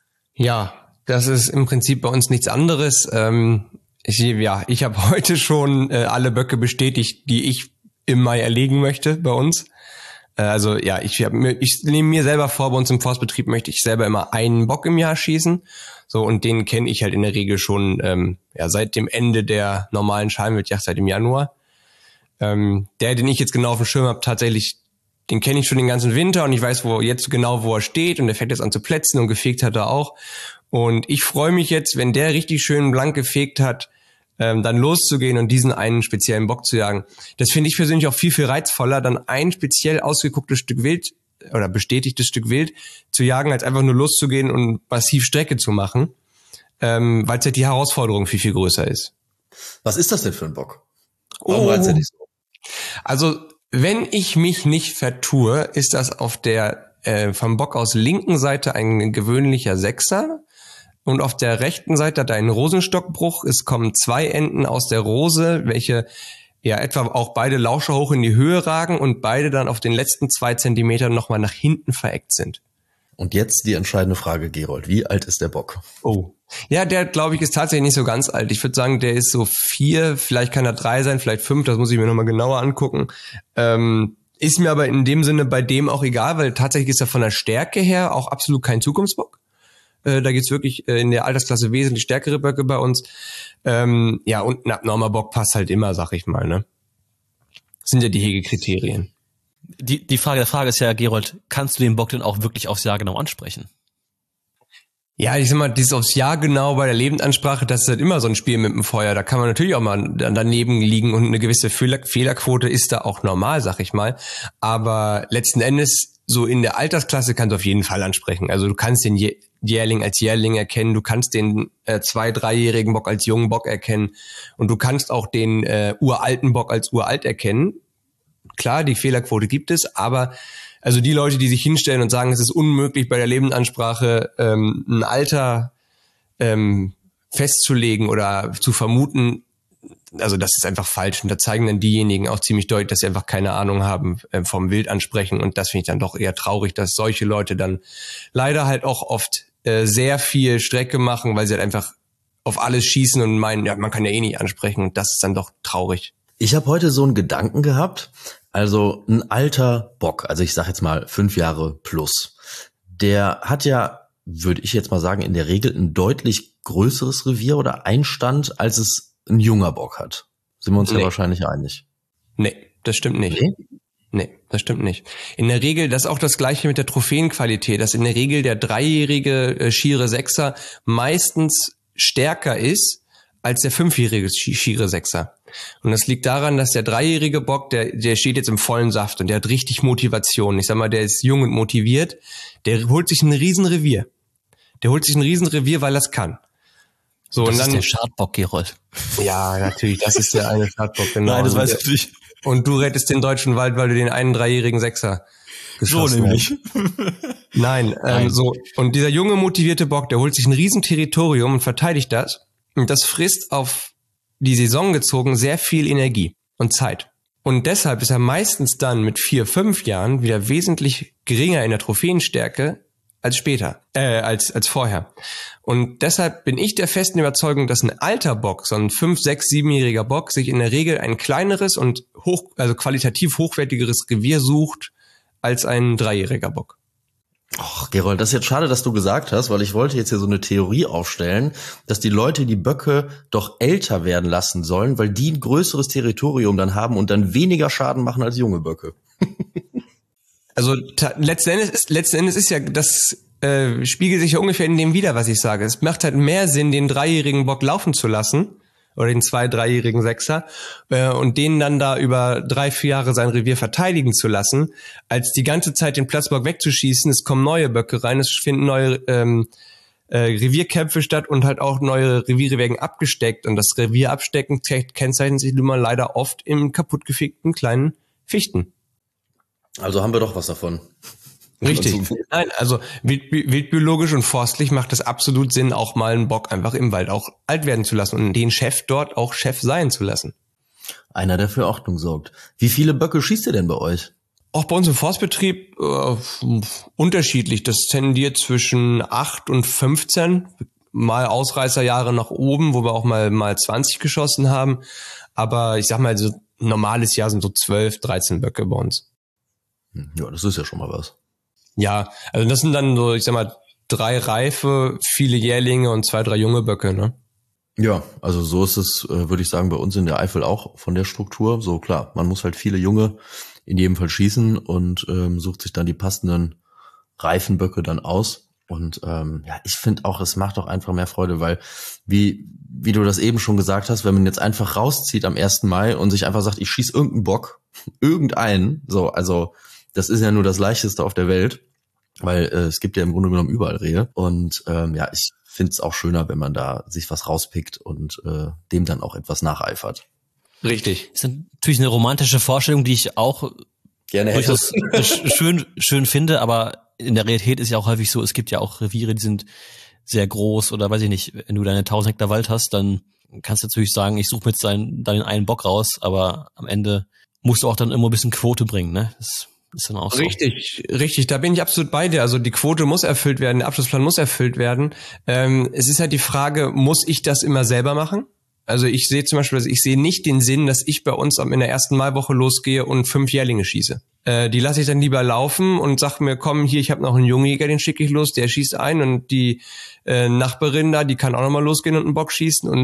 S8: Ja, das ist im Prinzip bei uns nichts anderes. Ähm Ich, ja, ich habe heute schon äh, alle Böcke bestätigt, die ich im Mai erlegen möchte bei uns. Äh, also ja, ich, hab, ich nehme mir selber vor, bei uns im Forstbetrieb möchte ich selber immer einen Bock im Jahr schießen. So, und den kenne ich halt in der Regel schon ähm, ja seit dem Ende der normalen Schalenwildjagd, seit dem Januar. Ähm, der, den ich jetzt genau auf dem Schirm habe, tatsächlich, den kenne ich schon den ganzen Winter und ich weiß wo jetzt genau, wo er steht und der fängt jetzt an zu plätzen und gefegt hat er auch. Und ich freue mich jetzt, wenn der richtig schön blank gefegt hat, ähm, dann loszugehen und diesen einen speziellen Bock zu jagen. Das finde ich persönlich auch viel, viel reizvoller, dann ein speziell ausgegucktes Stück Wild oder bestätigtes Stück Wild zu jagen, als einfach nur loszugehen und massiv Strecke zu machen, ähm, weil es halt die Herausforderung viel, viel größer ist.
S3: Was ist das denn für ein Bock? Warum
S8: Oh.
S3: reizt er dich so?
S8: Also, wenn ich mich nicht vertue, ist das auf der äh, vom Bock aus linken Seite ein gewöhnlicher Sechser. Und auf der rechten Seite hat er einen Rosenstockbruch. Es kommen zwei Enden aus der Rose, welche ja etwa auch beide Lauscher hoch in die Höhe ragen und beide dann auf den letzten zwei Zentimetern nochmal nach hinten vereckt sind.
S3: Und jetzt die entscheidende Frage, Gerold. Wie alt ist der Bock?
S8: Oh. Ja, der, glaube ich, ist tatsächlich nicht so ganz alt. Ich würde sagen, der ist so vier, vielleicht kann er drei sein, vielleicht fünf, das muss ich mir nochmal genauer angucken. Ähm, ist mir aber in dem Sinne bei dem auch egal, weil tatsächlich ist er von der Stärke her auch absolut kein Zukunftsbock. Da gibt's wirklich in der Altersklasse wesentlich stärkere Böcke bei uns. Ähm, ja, und ein abnormer Bock passt halt immer, sag ich mal, ne? Das sind ja die Hegekriterien.
S2: Die, die Frage der Frage ist ja, Gerold, kannst du den Bock denn auch wirklich aufs Jahr genau ansprechen?
S8: Ja, ich sag mal, dieses aufs Jahr genau bei der Lebensansprache, das ist halt immer so ein Spiel mit dem Feuer. Da kann man natürlich auch mal daneben liegen und eine gewisse Fehler, Fehlerquote ist da auch normal, sag ich mal. Aber letzten Endes, so in der Altersklasse kannst du auf jeden Fall ansprechen. Also du kannst den Jährling als Jährling erkennen, du kannst den äh, zwei-, dreijährigen Bock als jungen Bock erkennen und du kannst auch den äh, uralten Bock als uralt erkennen. Klar, die Fehlerquote gibt es, aber also die Leute, die sich hinstellen und sagen, es ist unmöglich bei der Lebensansprache ähm, ein Alter ähm, festzulegen oder zu vermuten, also das ist einfach falsch. Und da zeigen dann diejenigen auch ziemlich deutlich, dass sie einfach keine Ahnung haben äh, vom Wildansprechen. Und das finde ich dann doch eher traurig, dass solche Leute dann leider halt auch oft äh, sehr viel Strecke machen, weil sie halt einfach auf alles schießen und meinen, ja, man kann ja eh nicht ansprechen. Und das ist dann doch traurig.
S3: Ich habe heute so einen Gedanken gehabt, also ein alter Bock, also ich sage jetzt mal fünf Jahre plus, der hat ja, würde ich jetzt mal sagen, in der Regel ein deutlich größeres Revier oder Einstand, als es ein junger Bock hat. Sind wir uns nee. ja wahrscheinlich einig?
S8: Nee, das stimmt nicht. Nee? Nee, das stimmt nicht. In der Regel, das ist auch das Gleiche mit der Trophäenqualität, dass in der Regel der dreijährige äh, Schiere Sechser meistens stärker ist als der fünfjährige Schiere Sechser. Und das liegt daran, dass der dreijährige Bock, der, der steht jetzt im vollen Saft und der hat richtig Motivation. Ich sag mal, der ist jung und motiviert. Der holt sich ein Riesenrevier. Der holt sich ein Riesenrevier, weil er es kann. So,
S2: das
S8: und dann,
S2: ist der Schadbock, Gerold.
S8: Ja, natürlich, das ist der eine Schadbock, genau.
S2: Nein, das weiß ich nicht.
S8: Und du rettest den deutschen Wald, weil du den einen dreijährigen Sechser geschossen
S2: so nämlich.
S8: Nein, ähm, Nein, so. Und dieser junge, motivierte Bock, der holt sich ein Riesenterritorium und verteidigt das. Und das frisst auf die Saison gezogen sehr viel Energie und Zeit. Und deshalb ist er meistens dann mit vier, fünf Jahren wieder wesentlich geringer in der Trophäenstärke als später, äh, als, als vorher. Und deshalb bin ich der festen Überzeugung, dass ein alter Bock, so ein fünf-, sechs-, siebenjähriger Bock, sich in der Regel ein kleineres und hoch, also qualitativ hochwertigeres Revier sucht als ein dreijähriger Bock.
S3: Ach, Gerold, das ist jetzt schade, dass du gesagt hast, weil ich wollte jetzt hier so eine Theorie aufstellen, dass die Leute die Böcke doch älter werden lassen sollen, weil die ein größeres Territorium dann haben und dann weniger Schaden machen als junge Böcke.
S8: Also ta- letzten Endes ist, letzten Endes ist ja, das äh, spiegelt sich ja ungefähr in dem wider, was ich sage. Es macht halt mehr Sinn, den dreijährigen Bock laufen zu lassen oder den zwei-, dreijährigen Sechser äh, und den dann da über drei, vier Jahre sein Revier verteidigen zu lassen, als die ganze Zeit den Platzbock wegzuschießen. Es kommen neue Böcke rein, es finden neue ähm, äh, Revierkämpfe statt und halt auch neue Reviere werden abgesteckt. Und das Revier abstecken kennzeichnet sich nun mal leider oft im kaputtgefickten kleinen Fichten.
S3: Also haben wir doch was davon.
S8: Richtig. Nein, also wild, wildbiologisch und forstlich macht es absolut Sinn, auch mal einen Bock einfach im Wald auch alt werden zu lassen und den Chef dort auch Chef sein zu lassen.
S3: Einer, der für Ordnung sorgt. Wie viele Böcke schießt ihr denn bei euch?
S8: Auch bei uns im Forstbetrieb äh, unterschiedlich. Das tendiert zwischen acht und fünfzehn. Mal Ausreißerjahre nach oben, wo wir auch mal mal zwanzig geschossen haben. Aber ich sag mal, so ein normales Jahr sind so zwölf, dreizehn Böcke bei uns.
S3: Ja, das ist ja schon mal was.
S8: Ja, also das sind dann so, ich sag mal, drei reife, viele Jährlinge und zwei, drei junge Böcke, ne?
S3: Ja, also so ist es, würde ich sagen, bei uns in der Eifel auch von der Struktur. So klar, man muss halt viele Junge in jedem Fall schießen und ähm, sucht sich dann die passenden reifen Böcke dann aus. Und ähm, ja, ich finde auch, es macht auch einfach mehr Freude, weil wie wie du das eben schon gesagt hast, wenn man jetzt einfach rauszieht am ersten Mai und sich einfach sagt, ich schieß irgendeinen Bock, irgendeinen, so, also das ist ja nur das Leichteste auf der Welt, weil äh, es gibt ja im Grunde genommen überall Rehe. Und ähm, ja, ich finde es auch schöner, wenn man da sich was rauspickt und äh, dem dann auch etwas nacheifert.
S8: Richtig.
S2: Das ist natürlich eine romantische Vorstellung, die ich auch
S3: gerne
S2: durchaus schön schön finde, aber in der Realität ist ja auch häufig so, es gibt ja auch Reviere, die sind sehr groß oder weiß ich nicht, wenn du deine tausend Hektar Wald hast, dann kannst du natürlich sagen, ich suche mir jetzt deinen, deinen einen Bock raus, aber am Ende musst du auch dann immer ein bisschen Quote bringen, ne? Das ist dann auch so.
S8: Richtig, richtig, da bin ich absolut bei dir. Also die Quote muss erfüllt werden, der Abschlussplan muss erfüllt werden. Ähm, es ist halt die Frage, muss ich das immer selber machen? Also ich sehe zum Beispiel, also ich sehe nicht den Sinn, dass ich bei uns in der ersten Maiwoche losgehe und fünf Jährlinge schieße. Äh, die lasse ich dann lieber laufen und sag mir, komm, hier, ich habe noch einen Jungjäger, den schicke ich los, der schießt ein und die äh, Nachbarin da, die kann auch nochmal losgehen und einen Bock schießen und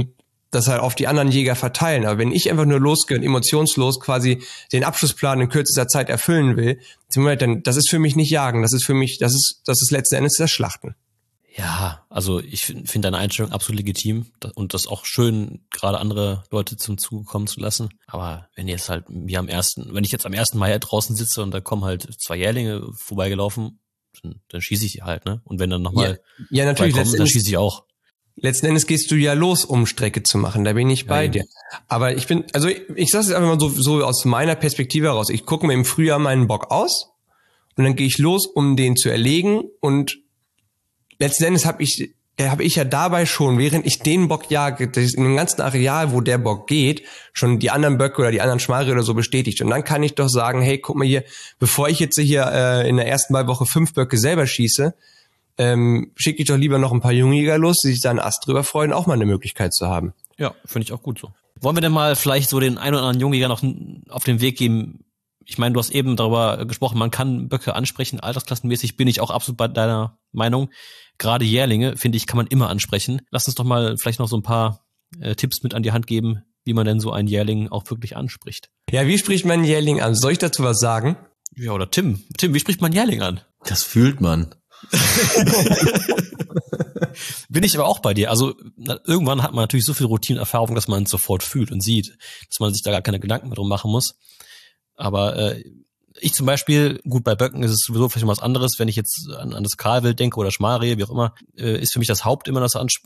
S8: das halt auf die anderen Jäger verteilen. Aber wenn ich einfach nur losgehe und emotionslos quasi den Abschlussplan in kürzester Zeit erfüllen will, dann, das ist für mich nicht Jagen. Das ist für mich, das ist, das ist letzten Endes das Schlachten.
S2: Ja, also ich finde deine Einstellung absolut legitim und das auch schön, gerade andere Leute zum Zuge kommen zu lassen. Aber wenn jetzt halt wir am ersten, wenn ich jetzt am ersten Mai draußen sitze und da kommen halt zwei Jährlinge vorbeigelaufen, dann, dann schieße ich halt, ne? Und wenn dann nochmal
S8: ja, ja, natürlich
S2: kommen, dann schieße ich auch.
S8: Letzten Endes gehst du ja los, um Strecke zu machen. Da bin ich bei ja, dir. Aber ich bin, also ich, ich sage es einfach mal so, so aus meiner Perspektive heraus. Ich gucke mir im Frühjahr meinen Bock aus und dann gehe ich los, um den zu erlegen und letzten Endes habe ich, habe ich ja dabei schon, während ich den Bock jage, in dem ganzen Areal, wo der Bock geht, schon die anderen Böcke oder die anderen Schmalriede oder so bestätigt. Und dann kann ich doch sagen, hey, guck mal hier, bevor ich jetzt hier äh, in der ersten Maiwoche fünf Böcke selber schieße, ähm, schicke ich doch lieber noch ein paar Jungjäger los, die sich da einen Ast drüber freuen, auch mal eine Möglichkeit zu haben.
S2: Ja, finde ich auch gut so. Wollen wir denn mal vielleicht so den einen oder anderen Jungjäger noch auf den Weg geben? Ich meine, du hast eben darüber gesprochen, man kann Böcke ansprechen, altersklassenmäßig bin ich auch absolut bei deiner Meinung. Gerade Jährlinge, finde ich, kann man immer ansprechen. Lass uns doch mal vielleicht noch so ein paar äh, Tipps mit an die Hand geben, wie man denn so einen Jährling auch wirklich anspricht.
S8: Ja, wie spricht man einen Jährling an? Soll ich dazu was sagen?
S2: Ja, oder Tim. Tim, wie spricht man einen Jährling an?
S3: Das fühlt man.
S2: Bin ich aber auch bei dir. Also na, irgendwann hat man natürlich so viel Routinenerfahrung, dass man es sofort fühlt und sieht, dass man sich da gar keine Gedanken mehr drum machen muss. Aber äh, ich zum Beispiel, gut, bei Böcken ist es sowieso vielleicht was anderes, wenn ich jetzt an, an das Kahlwild denke oder Schmalrehe, wie auch immer, äh, ist für mich das Haupt immer das Ans-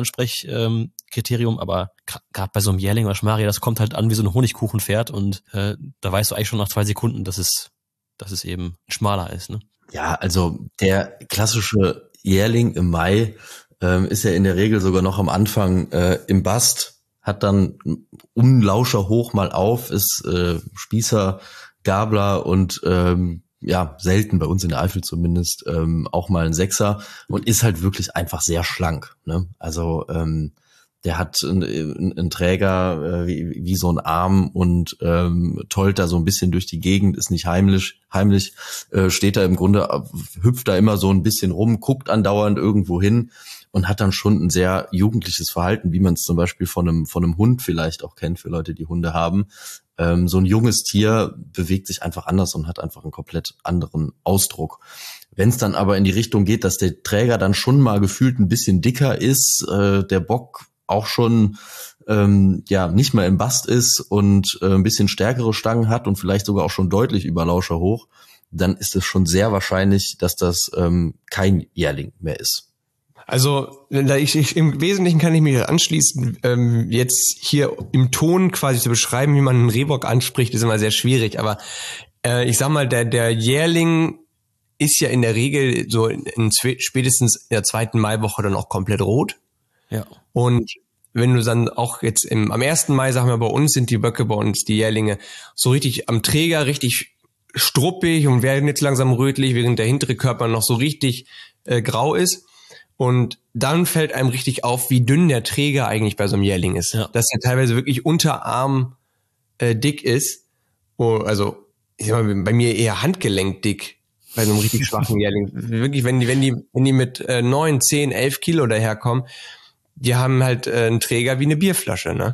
S2: Hauptansprechkriterium, ähm, aber gerade bei so einem Jährling oder Schmalrehe, das kommt halt an wie so ein Honigkuchenpferd und äh, da weißt du eigentlich schon nach zwei Sekunden, dass es, dass es eben ein schmaler ist, ne?
S3: Ja, also der klassische Jährling im Mai ähm, ist ja in der Regel sogar noch am Anfang äh, im Bast, hat dann um Lauscher hoch mal auf, ist äh, Spießer, Gabler und ähm, ja, selten bei uns in der Eifel zumindest ähm, auch mal ein Sechser und ist halt wirklich einfach sehr schlank, ne? Also ähm, der hat einen, einen Träger äh, wie, wie so ein Arm und ähm, tollt da so ein bisschen durch die Gegend, ist nicht heimlich, heimlich äh, steht da im Grunde, hüpft da immer so ein bisschen rum, guckt andauernd irgendwo hin und hat dann schon ein sehr jugendliches Verhalten, wie man es zum Beispiel von einem von einem Hund vielleicht auch kennt, für Leute, die Hunde haben. Ähm, so ein junges Tier bewegt sich einfach anders und hat einfach einen komplett anderen Ausdruck. Wenn es dann aber in die Richtung geht, dass der Träger dann schon mal gefühlt ein bisschen dicker ist, äh, der Bock auch schon ähm, ja nicht mehr im Bast ist und äh, ein bisschen stärkere Stangen hat und vielleicht sogar auch schon deutlich über Lauscher hoch, dann ist es schon sehr wahrscheinlich, dass das ähm, kein Jährling mehr ist.
S8: Also ich, ich, im Wesentlichen kann ich mich anschließen. Ähm, jetzt hier im Ton quasi zu beschreiben, wie man einen Rehbock anspricht, ist immer sehr schwierig. Aber äh, ich sag mal, der, der Jährling ist ja in der Regel so in, in spätestens in der zweiten Maiwoche dann auch komplett rot.
S2: Ja.
S8: Und wenn du dann auch jetzt im, am ersten Mai, sagen wir, bei uns sind die Böcke, bei uns die Jährlinge, so richtig am Träger, richtig struppig und werden jetzt langsam rötlich, während der hintere Körper noch so richtig äh, grau ist. Und dann fällt einem richtig auf, wie dünn der Träger eigentlich bei so einem Jährling ist. Ja. Dass er teilweise wirklich unterarm äh, dick ist. Oh, also, ich sag mal, bei mir eher Handgelenk dick. Bei so einem richtig schwachen Jährling. Wirklich, wenn die, wenn die, wenn die mit äh, neun, zehn, elf Kilo daherkommen, die haben halt äh, einen Träger wie eine Bierflasche, ne?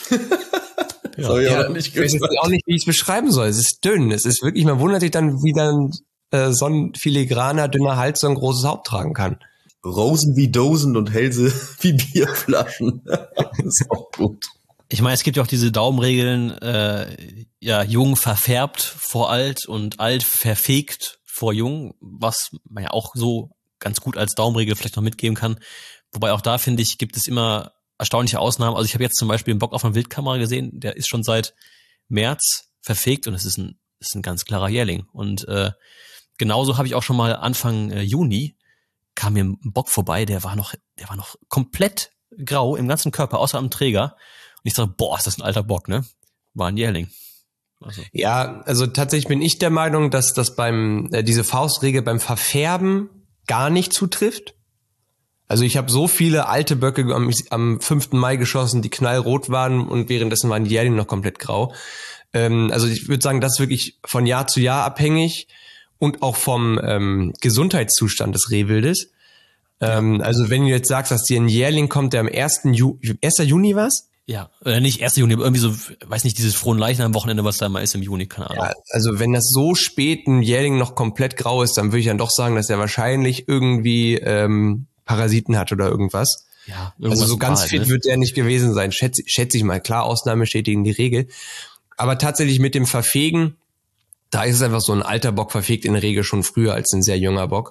S3: Ja, ja, ja,
S8: ich weiß auch nicht, wie ich es beschreiben soll. Es ist dünn. Es ist wirklich, man wundert sich dann, wie dann äh, so ein filigraner, dünner Hals so ein großes Haupt tragen kann.
S3: Rosen wie Dosen und Hälse wie Bierflaschen. Das ist auch gut.
S2: Ich meine, es gibt ja auch diese Daumenregeln, äh, ja, jung verfärbt vor alt und alt verfegt vor jung, was man ja auch so ganz gut als Daumenregel vielleicht noch mitgeben kann. Wobei auch da, finde ich, gibt es immer erstaunliche Ausnahmen. Also ich habe jetzt zum Beispiel einen Bock auf einer Wildkamera gesehen, der ist schon seit März verfegt und es ist ein, ist ein ganz klarer Jährling. Und äh, genauso habe ich auch schon mal Anfang äh, Juni kam mir ein Bock vorbei, der war noch, der war noch komplett grau im ganzen Körper, außer am Träger. Und ich sage, boah, ist das ein alter Bock, ne? War ein Jährling. Also.
S8: Ja, also tatsächlich bin ich der Meinung, dass das beim äh, diese Faustregel beim Verfärben gar nicht zutrifft. Also ich habe so viele alte Böcke am, am fünften Mai geschossen, die knallrot waren und währenddessen waren die Jährlinge noch komplett grau. Ähm, also ich würde sagen, das ist wirklich von Jahr zu Jahr abhängig und auch vom ähm, Gesundheitszustand des Rehwildes. Ähm, also wenn du jetzt sagst, dass dir ein Jährling kommt, der am ersten Ju- ersten Juni war's?
S2: Ja, oder nicht erster Juni, aber irgendwie so, weiß nicht, dieses Fronleichnam-Wochenende, was da mal ist im Juni, keine Ahnung.
S8: Ja, also wenn das so spät ein Jährling noch komplett grau ist, dann würde ich dann doch sagen, dass er wahrscheinlich irgendwie ähm, Parasiten hat oder irgendwas.
S2: Ja,
S8: also so ganz
S2: halt,
S8: fit
S2: ne?
S8: wird der nicht gewesen sein, schätze, schätze ich mal. Klar, Ausnahme bestätigen die Regel. Aber tatsächlich mit dem Verfegen, da ist es einfach so, ein alter Bock verfegt in der Regel schon früher als ein sehr junger Bock.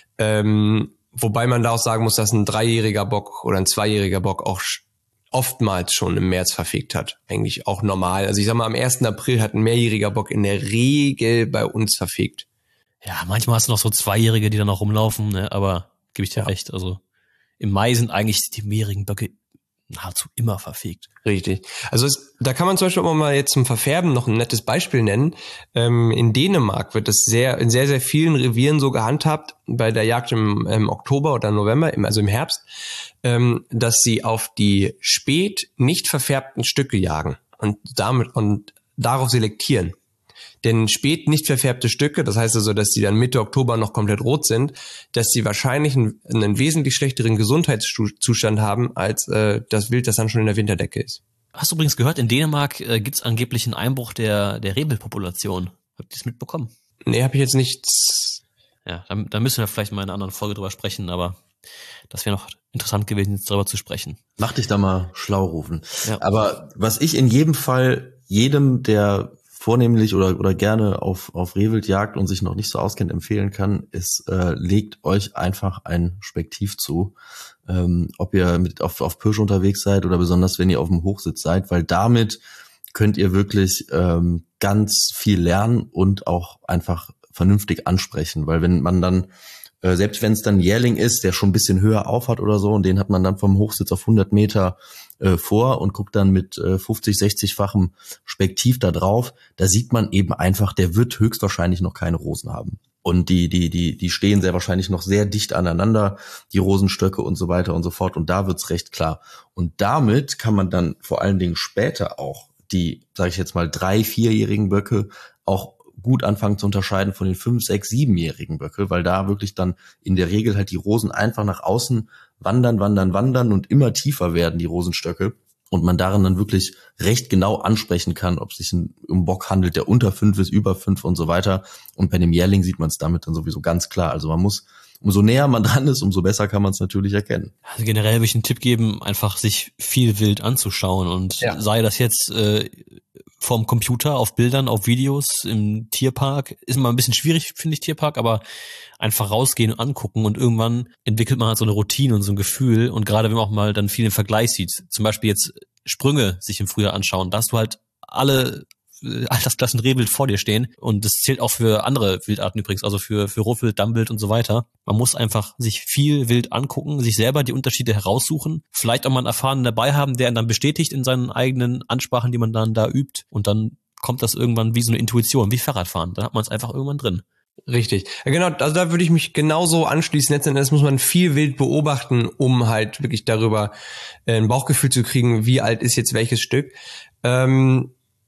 S8: Ähm, wobei man da auch sagen muss, dass ein dreijähriger Bock oder ein zweijähriger Bock auch oftmals schon im März verfegt hat. Eigentlich auch normal. Also ich sag mal, am ersten April hat ein mehrjähriger Bock in der Regel bei uns verfegt.
S2: Ja, manchmal hast du noch so Zweijährige, die da noch rumlaufen, ne? Aber gebe ich dir ja. recht. Also im Mai sind eigentlich die mehrjährigen Böcke nahezu immer verfegt.
S8: Richtig. Also es, da kann man zum Beispiel auch mal jetzt zum Verfärben noch ein nettes Beispiel nennen. Ähm, in Dänemark wird das sehr in sehr, sehr vielen Revieren so gehandhabt, bei der Jagd im, im Oktober oder November, im, also im Herbst, ähm, dass sie auf die spät nicht verfärbten Stücke jagen und damit und darauf selektieren. Denn spät nicht verfärbte Stücke, das heißt also, dass die dann Mitte Oktober noch komplett rot sind, dass die wahrscheinlich einen, einen wesentlich schlechteren Gesundheitszustand haben, als äh, das Wild, das dann schon in der Winterdecke ist.
S2: Hast du übrigens gehört, in Dänemark äh, gibt es angeblich einen Einbruch der der Rehwildpopulation. Habt ihr das mitbekommen?
S8: Nee, habe ich jetzt nichts.
S2: Ja, da, da müssen wir vielleicht mal in einer anderen Folge drüber sprechen, aber das wäre noch interessant gewesen, jetzt darüber zu sprechen.
S3: Mach dich da mal schlau rufen.
S2: Ja.
S3: Aber was ich in jedem Fall jedem, der vornehmlich oder oder gerne auf auf Rehwild jagt und sich noch nicht so auskennt, empfehlen kann, ist, äh, legt euch einfach ein Spektiv zu, ähm, ob ihr mit auf auf Pirsch unterwegs seid oder besonders wenn ihr auf dem Hochsitz seid, weil damit könnt ihr wirklich ähm, ganz viel lernen und auch einfach vernünftig ansprechen, weil wenn man dann äh, selbst wenn es dann ein Jährling ist, der schon ein bisschen höher aufhat oder so und den hat man dann vom Hochsitz auf hundert Meter äh, vor und guckt dann mit äh, fünfzig, sechzig-fachem Spektiv da drauf, da sieht man eben einfach, der wird höchstwahrscheinlich noch keine Rosen haben. Und die die die die stehen sehr wahrscheinlich noch sehr dicht aneinander, die Rosenstöcke und so weiter und so fort. Und da wird's recht klar. Und damit kann man dann vor allen Dingen später auch die, sage ich jetzt mal, drei-, vierjährigen Böcke auch gut anfangen zu unterscheiden von den fünf-, sechs-, siebenjährigen Böcke, weil da wirklich dann in der Regel halt die Rosen einfach nach außen wandern, wandern, wandern und immer tiefer werden, die Rosenstöcke. Und man darin dann wirklich recht genau ansprechen kann, ob es sich um einen Bock handelt, der unter fünf ist, über fünf und so weiter. Und bei dem Jährling sieht man es damit dann sowieso ganz klar. Also man muss, umso näher man dran ist, umso besser kann man es natürlich erkennen.
S2: Also generell will ich einen Tipp geben, einfach sich viel Wild anzuschauen und ja. sei das jetzt äh, vorm Computer, auf Bildern, auf Videos, im Tierpark. Ist immer ein bisschen schwierig, finde ich, Tierpark, aber einfach rausgehen und angucken und irgendwann entwickelt man halt so eine Routine und so ein Gefühl und gerade wenn man auch mal dann viel im Vergleich sieht, zum Beispiel jetzt Sprünge sich im Frühjahr anschauen, da hast du halt alle Altersklassen Rehwild vor dir stehen und das zählt auch für andere Wildarten übrigens, also für für Rotwild, Dammwild und so weiter. Man muss einfach sich viel Wild angucken, sich selber die Unterschiede heraussuchen, vielleicht auch mal einen Erfahrenen dabei haben, der ihn dann bestätigt in seinen eigenen Ansprachen, die man dann da übt und dann kommt das irgendwann wie so eine Intuition, wie Fahrradfahren, dann hat man es einfach irgendwann drin.
S8: Richtig. Ja, genau, also da würde ich mich genauso anschließen. Letzten Endes muss man viel Wild beobachten, um halt wirklich darüber ein Bauchgefühl zu kriegen, wie alt ist jetzt welches Stück. Ähm,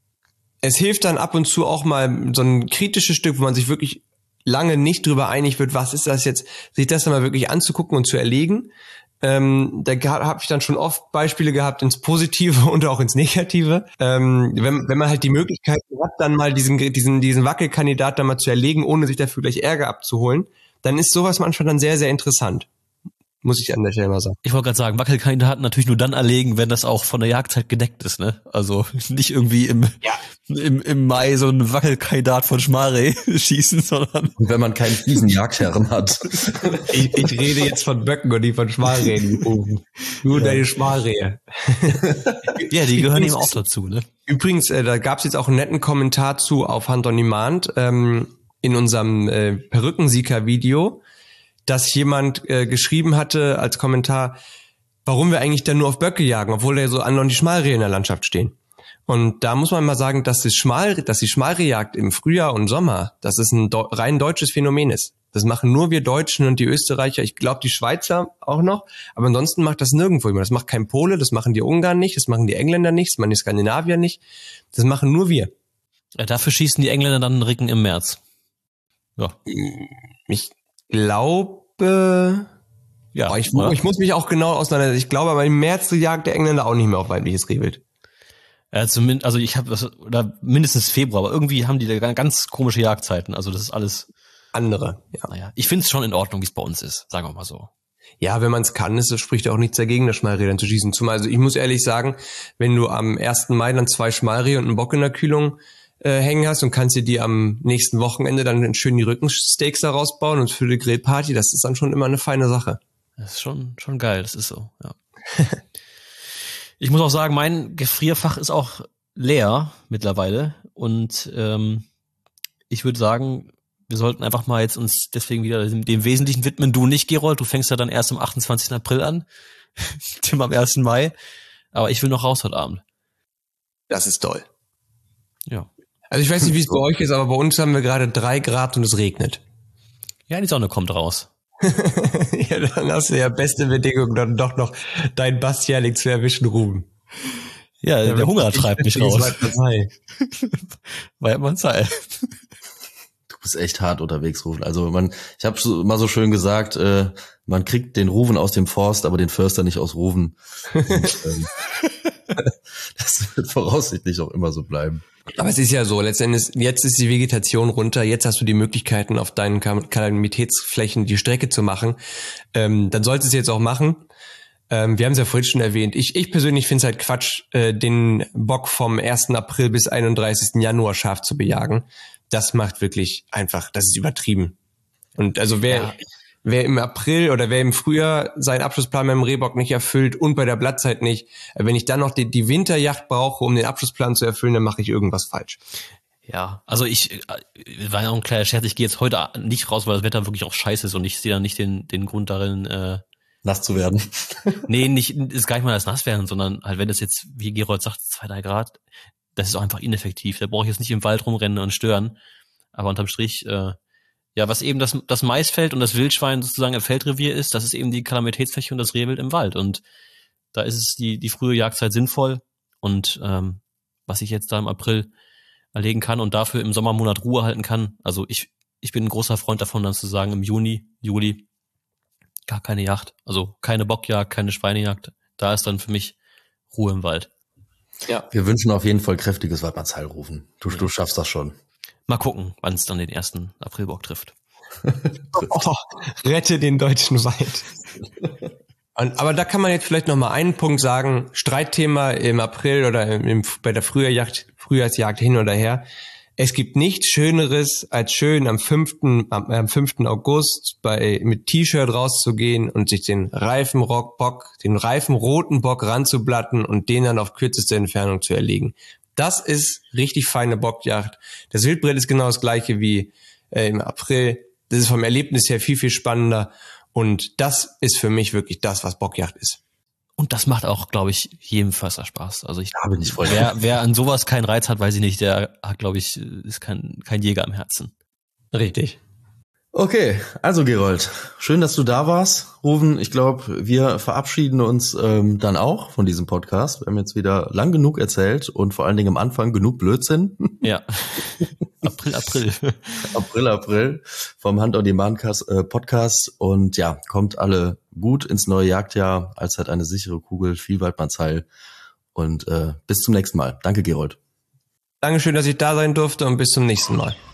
S8: es hilft dann ab und zu auch mal so ein kritisches Stück, wo man sich wirklich lange nicht drüber einig wird, was ist das jetzt, sich das dann mal wirklich anzugucken und zu erlegen. Ähm, da habe ich dann schon oft Beispiele gehabt ins Positive und auch ins Negative. Ähm, wenn, wenn man halt die Möglichkeit hat, dann mal diesen, diesen, diesen Wackelkandidat dann mal zu erlegen, ohne sich dafür gleich Ärger abzuholen, dann ist sowas manchmal dann sehr, sehr interessant. Muss ich an der Stelle mal sagen.
S2: Ich wollte gerade sagen, Wackelkandidaten natürlich nur dann erlegen, wenn das auch von der Jagdzeit gedeckt ist, ne? Also nicht irgendwie im, ja. im, im Mai so ein Wackelkandidat von Schmalreh schießen, sondern...
S3: Und wenn man keinen fiesen Jagdherren hat.
S8: ich, ich rede jetzt von Böcken und nicht von Schmalrehen. Nur ja. Deine Schmalrehe.
S2: Ja, die gehören eben auch dazu, ne?
S8: Übrigens, äh, da gab es jetzt auch einen netten Kommentar zu auf Hunt on Demand ähm, in unserem äh, Perückensieger-Video, dass jemand äh, geschrieben hatte als Kommentar, warum wir eigentlich dann nur auf Böcke jagen, obwohl da so an und die Schmalrehe in der Landschaft stehen. Und da muss man mal sagen, dass, das Schmal, dass die Schmalrehjagd im Frühjahr und Sommer, dass es ein do- rein deutsches Phänomen ist. Das machen nur wir Deutschen und die Österreicher, ich glaube die Schweizer auch noch, aber ansonsten macht das nirgendwo jemand. Das macht kein Pole, das machen die Ungarn nicht, das machen die Engländer nicht, das machen die Skandinavier nicht, das machen nur wir.
S2: Ja, dafür schießen die Engländer dann einen Ricken im März. Ja.
S8: Ich glaube,
S2: Ja,
S8: oh, ich, ich muss mich auch genau auseinandersetzen. Ich glaube, aber im März jagt der Engländer auch nicht mehr auf weibliches Rehwild.
S2: Ja, zumindest, also ich habe das, oder mindestens Februar, aber irgendwie haben die da ganz komische Jagdzeiten. Also das ist alles
S8: andere. Ja.
S2: Naja, ich finde es schon in Ordnung, wie es bei uns ist, sagen wir mal so.
S8: Ja, wenn man es kann, ist, spricht auch nichts dagegen, das Schmalreh zu schießen. Zumal, also ich muss ehrlich sagen, wenn du am ersten Mai dann zwei Schmalrehe und einen Bock in der Kühlung äh, hängen hast und kannst dir die am nächsten Wochenende dann schön die Rückensteaks da rausbauen und für die Grillparty, das ist dann schon immer eine feine Sache.
S2: Das ist schon schon geil, das ist so, ja. Ich muss auch sagen, mein Gefrierfach ist auch leer mittlerweile und ähm, ich würde sagen, wir sollten einfach mal jetzt uns deswegen wieder dem, dem Wesentlichen widmen. Du nicht, Gerold, du fängst ja dann erst am achtundzwanzigsten April an, Tim am ersten Mai, aber ich will noch raus heute Abend.
S8: Das ist toll.
S2: Ja.
S8: Also ich weiß nicht, wie es bei euch ist, aber bei uns haben wir gerade drei Grad und es regnet.
S2: Ja, die Sonne kommt raus.
S8: Ja, dann hast du ja beste Bedingungen, dann doch noch dein Bastialik zu erwischen, Ruben.
S2: Ja, ja, der Hunger treibt mich raus. Weil man Zeit.
S3: Du bist echt hart unterwegs, Ruven. Also man, ich habe so, mal so schön gesagt, äh, man kriegt den Ruven aus dem Forst, aber den Förster nicht aus Ruven. Und, ähm, das wird voraussichtlich auch immer so bleiben.
S8: Aber es ist ja so, letztendlich, jetzt ist die Vegetation runter, jetzt hast du die Möglichkeiten, auf deinen Kalamitätsflächen die Strecke zu machen. Ähm, dann solltest du es jetzt auch machen. Ähm, wir haben es ja vorhin schon erwähnt. Ich, ich persönlich finde es halt Quatsch, äh, den Bock vom ersten April bis einunddreißigsten Januar scharf zu bejagen. Das macht wirklich einfach, das ist übertrieben. Und also wer... Ja. Wer im April oder wer im Frühjahr seinen Abschlussplan beim Rehbock nicht erfüllt und bei der Blattzeit nicht, wenn ich dann noch die, die Winterjacht brauche, um den Abschlussplan zu erfüllen, dann mache ich irgendwas falsch.
S2: Ja, also ich, war ja auch ein kleiner Scherz, ich gehe jetzt heute nicht raus, weil das Wetter wirklich auch scheiße ist und ich sehe da nicht den den Grund darin, äh,
S3: nass zu werden.
S2: Nee, nicht, ist gar nicht mal das nass werden, sondern halt, wenn das jetzt, wie Gerold sagt, zwei, drei Grad, das ist auch einfach ineffektiv. Da brauche ich jetzt nicht im Wald rumrennen und stören. Aber unterm Strich, äh, ja, was eben das, das Maisfeld und das Wildschwein sozusagen im Feldrevier ist, das ist eben die Kalamitätsfläche und das Rehwild im Wald. Und da ist es die, die frühe Jagdzeit sinnvoll. Und ähm, was ich jetzt da im April erlegen kann und dafür im Sommermonat Ruhe halten kann, also ich, ich bin ein großer Freund davon, dann zu sagen, im Juni, Juli gar keine Jagd. Also keine Bockjagd, keine Schweinejagd. Da ist dann für mich Ruhe im Wald.
S3: Ja. Wir wünschen auf jeden Fall kräftiges Waldmannsheil, Rufen. Du, du schaffst das schon.
S2: Mal gucken, wann es dann den ersten Aprilbock trifft.
S8: Oh, rette den deutschen Wald. Und, aber da kann man jetzt vielleicht noch mal einen Punkt sagen. Streitthema im April oder im, bei der Frühjahrsjagd, Frühjahrsjagd hin oder her. Es gibt nichts Schöneres, als schön am fünften am, am fünften August bei mit T-Shirt rauszugehen und sich den Reifenrock-Bock, den reifenroten Bock ranzublatten und den dann auf kürzeste Entfernung zu erlegen. Das ist richtig feine Bockjagd. Das Wildbret ist genau das gleiche wie äh, im April. Das ist vom Erlebnis her viel, viel spannender. Und das ist für mich wirklich das, was Bockjagd ist.
S2: Und das macht auch, glaube ich, jedem Förster Spaß. Also ich,
S3: da bin ich voll.
S2: Wer, wer an sowas keinen Reiz hat, weiß ich nicht, der hat, glaube ich, ist kein, kein Jäger am Herzen.
S8: Richtig.
S3: Okay, also Gerold, schön, dass du da warst. Ruven, ich glaube, wir verabschieden uns ähm, dann auch von diesem Podcast. Wir haben jetzt wieder lang genug erzählt und vor allen Dingen am Anfang genug Blödsinn.
S2: Ja, April, April.
S3: April, April vom Hunt-on-Demand-Podcast. Und ja, kommt alle gut ins neue Jagdjahr. Allzeit eine sichere Kugel, viel Waldmannsheil. Und äh, bis zum nächsten Mal. Danke, Gerold.
S8: Dankeschön, dass ich da sein durfte und bis zum nächsten Mal.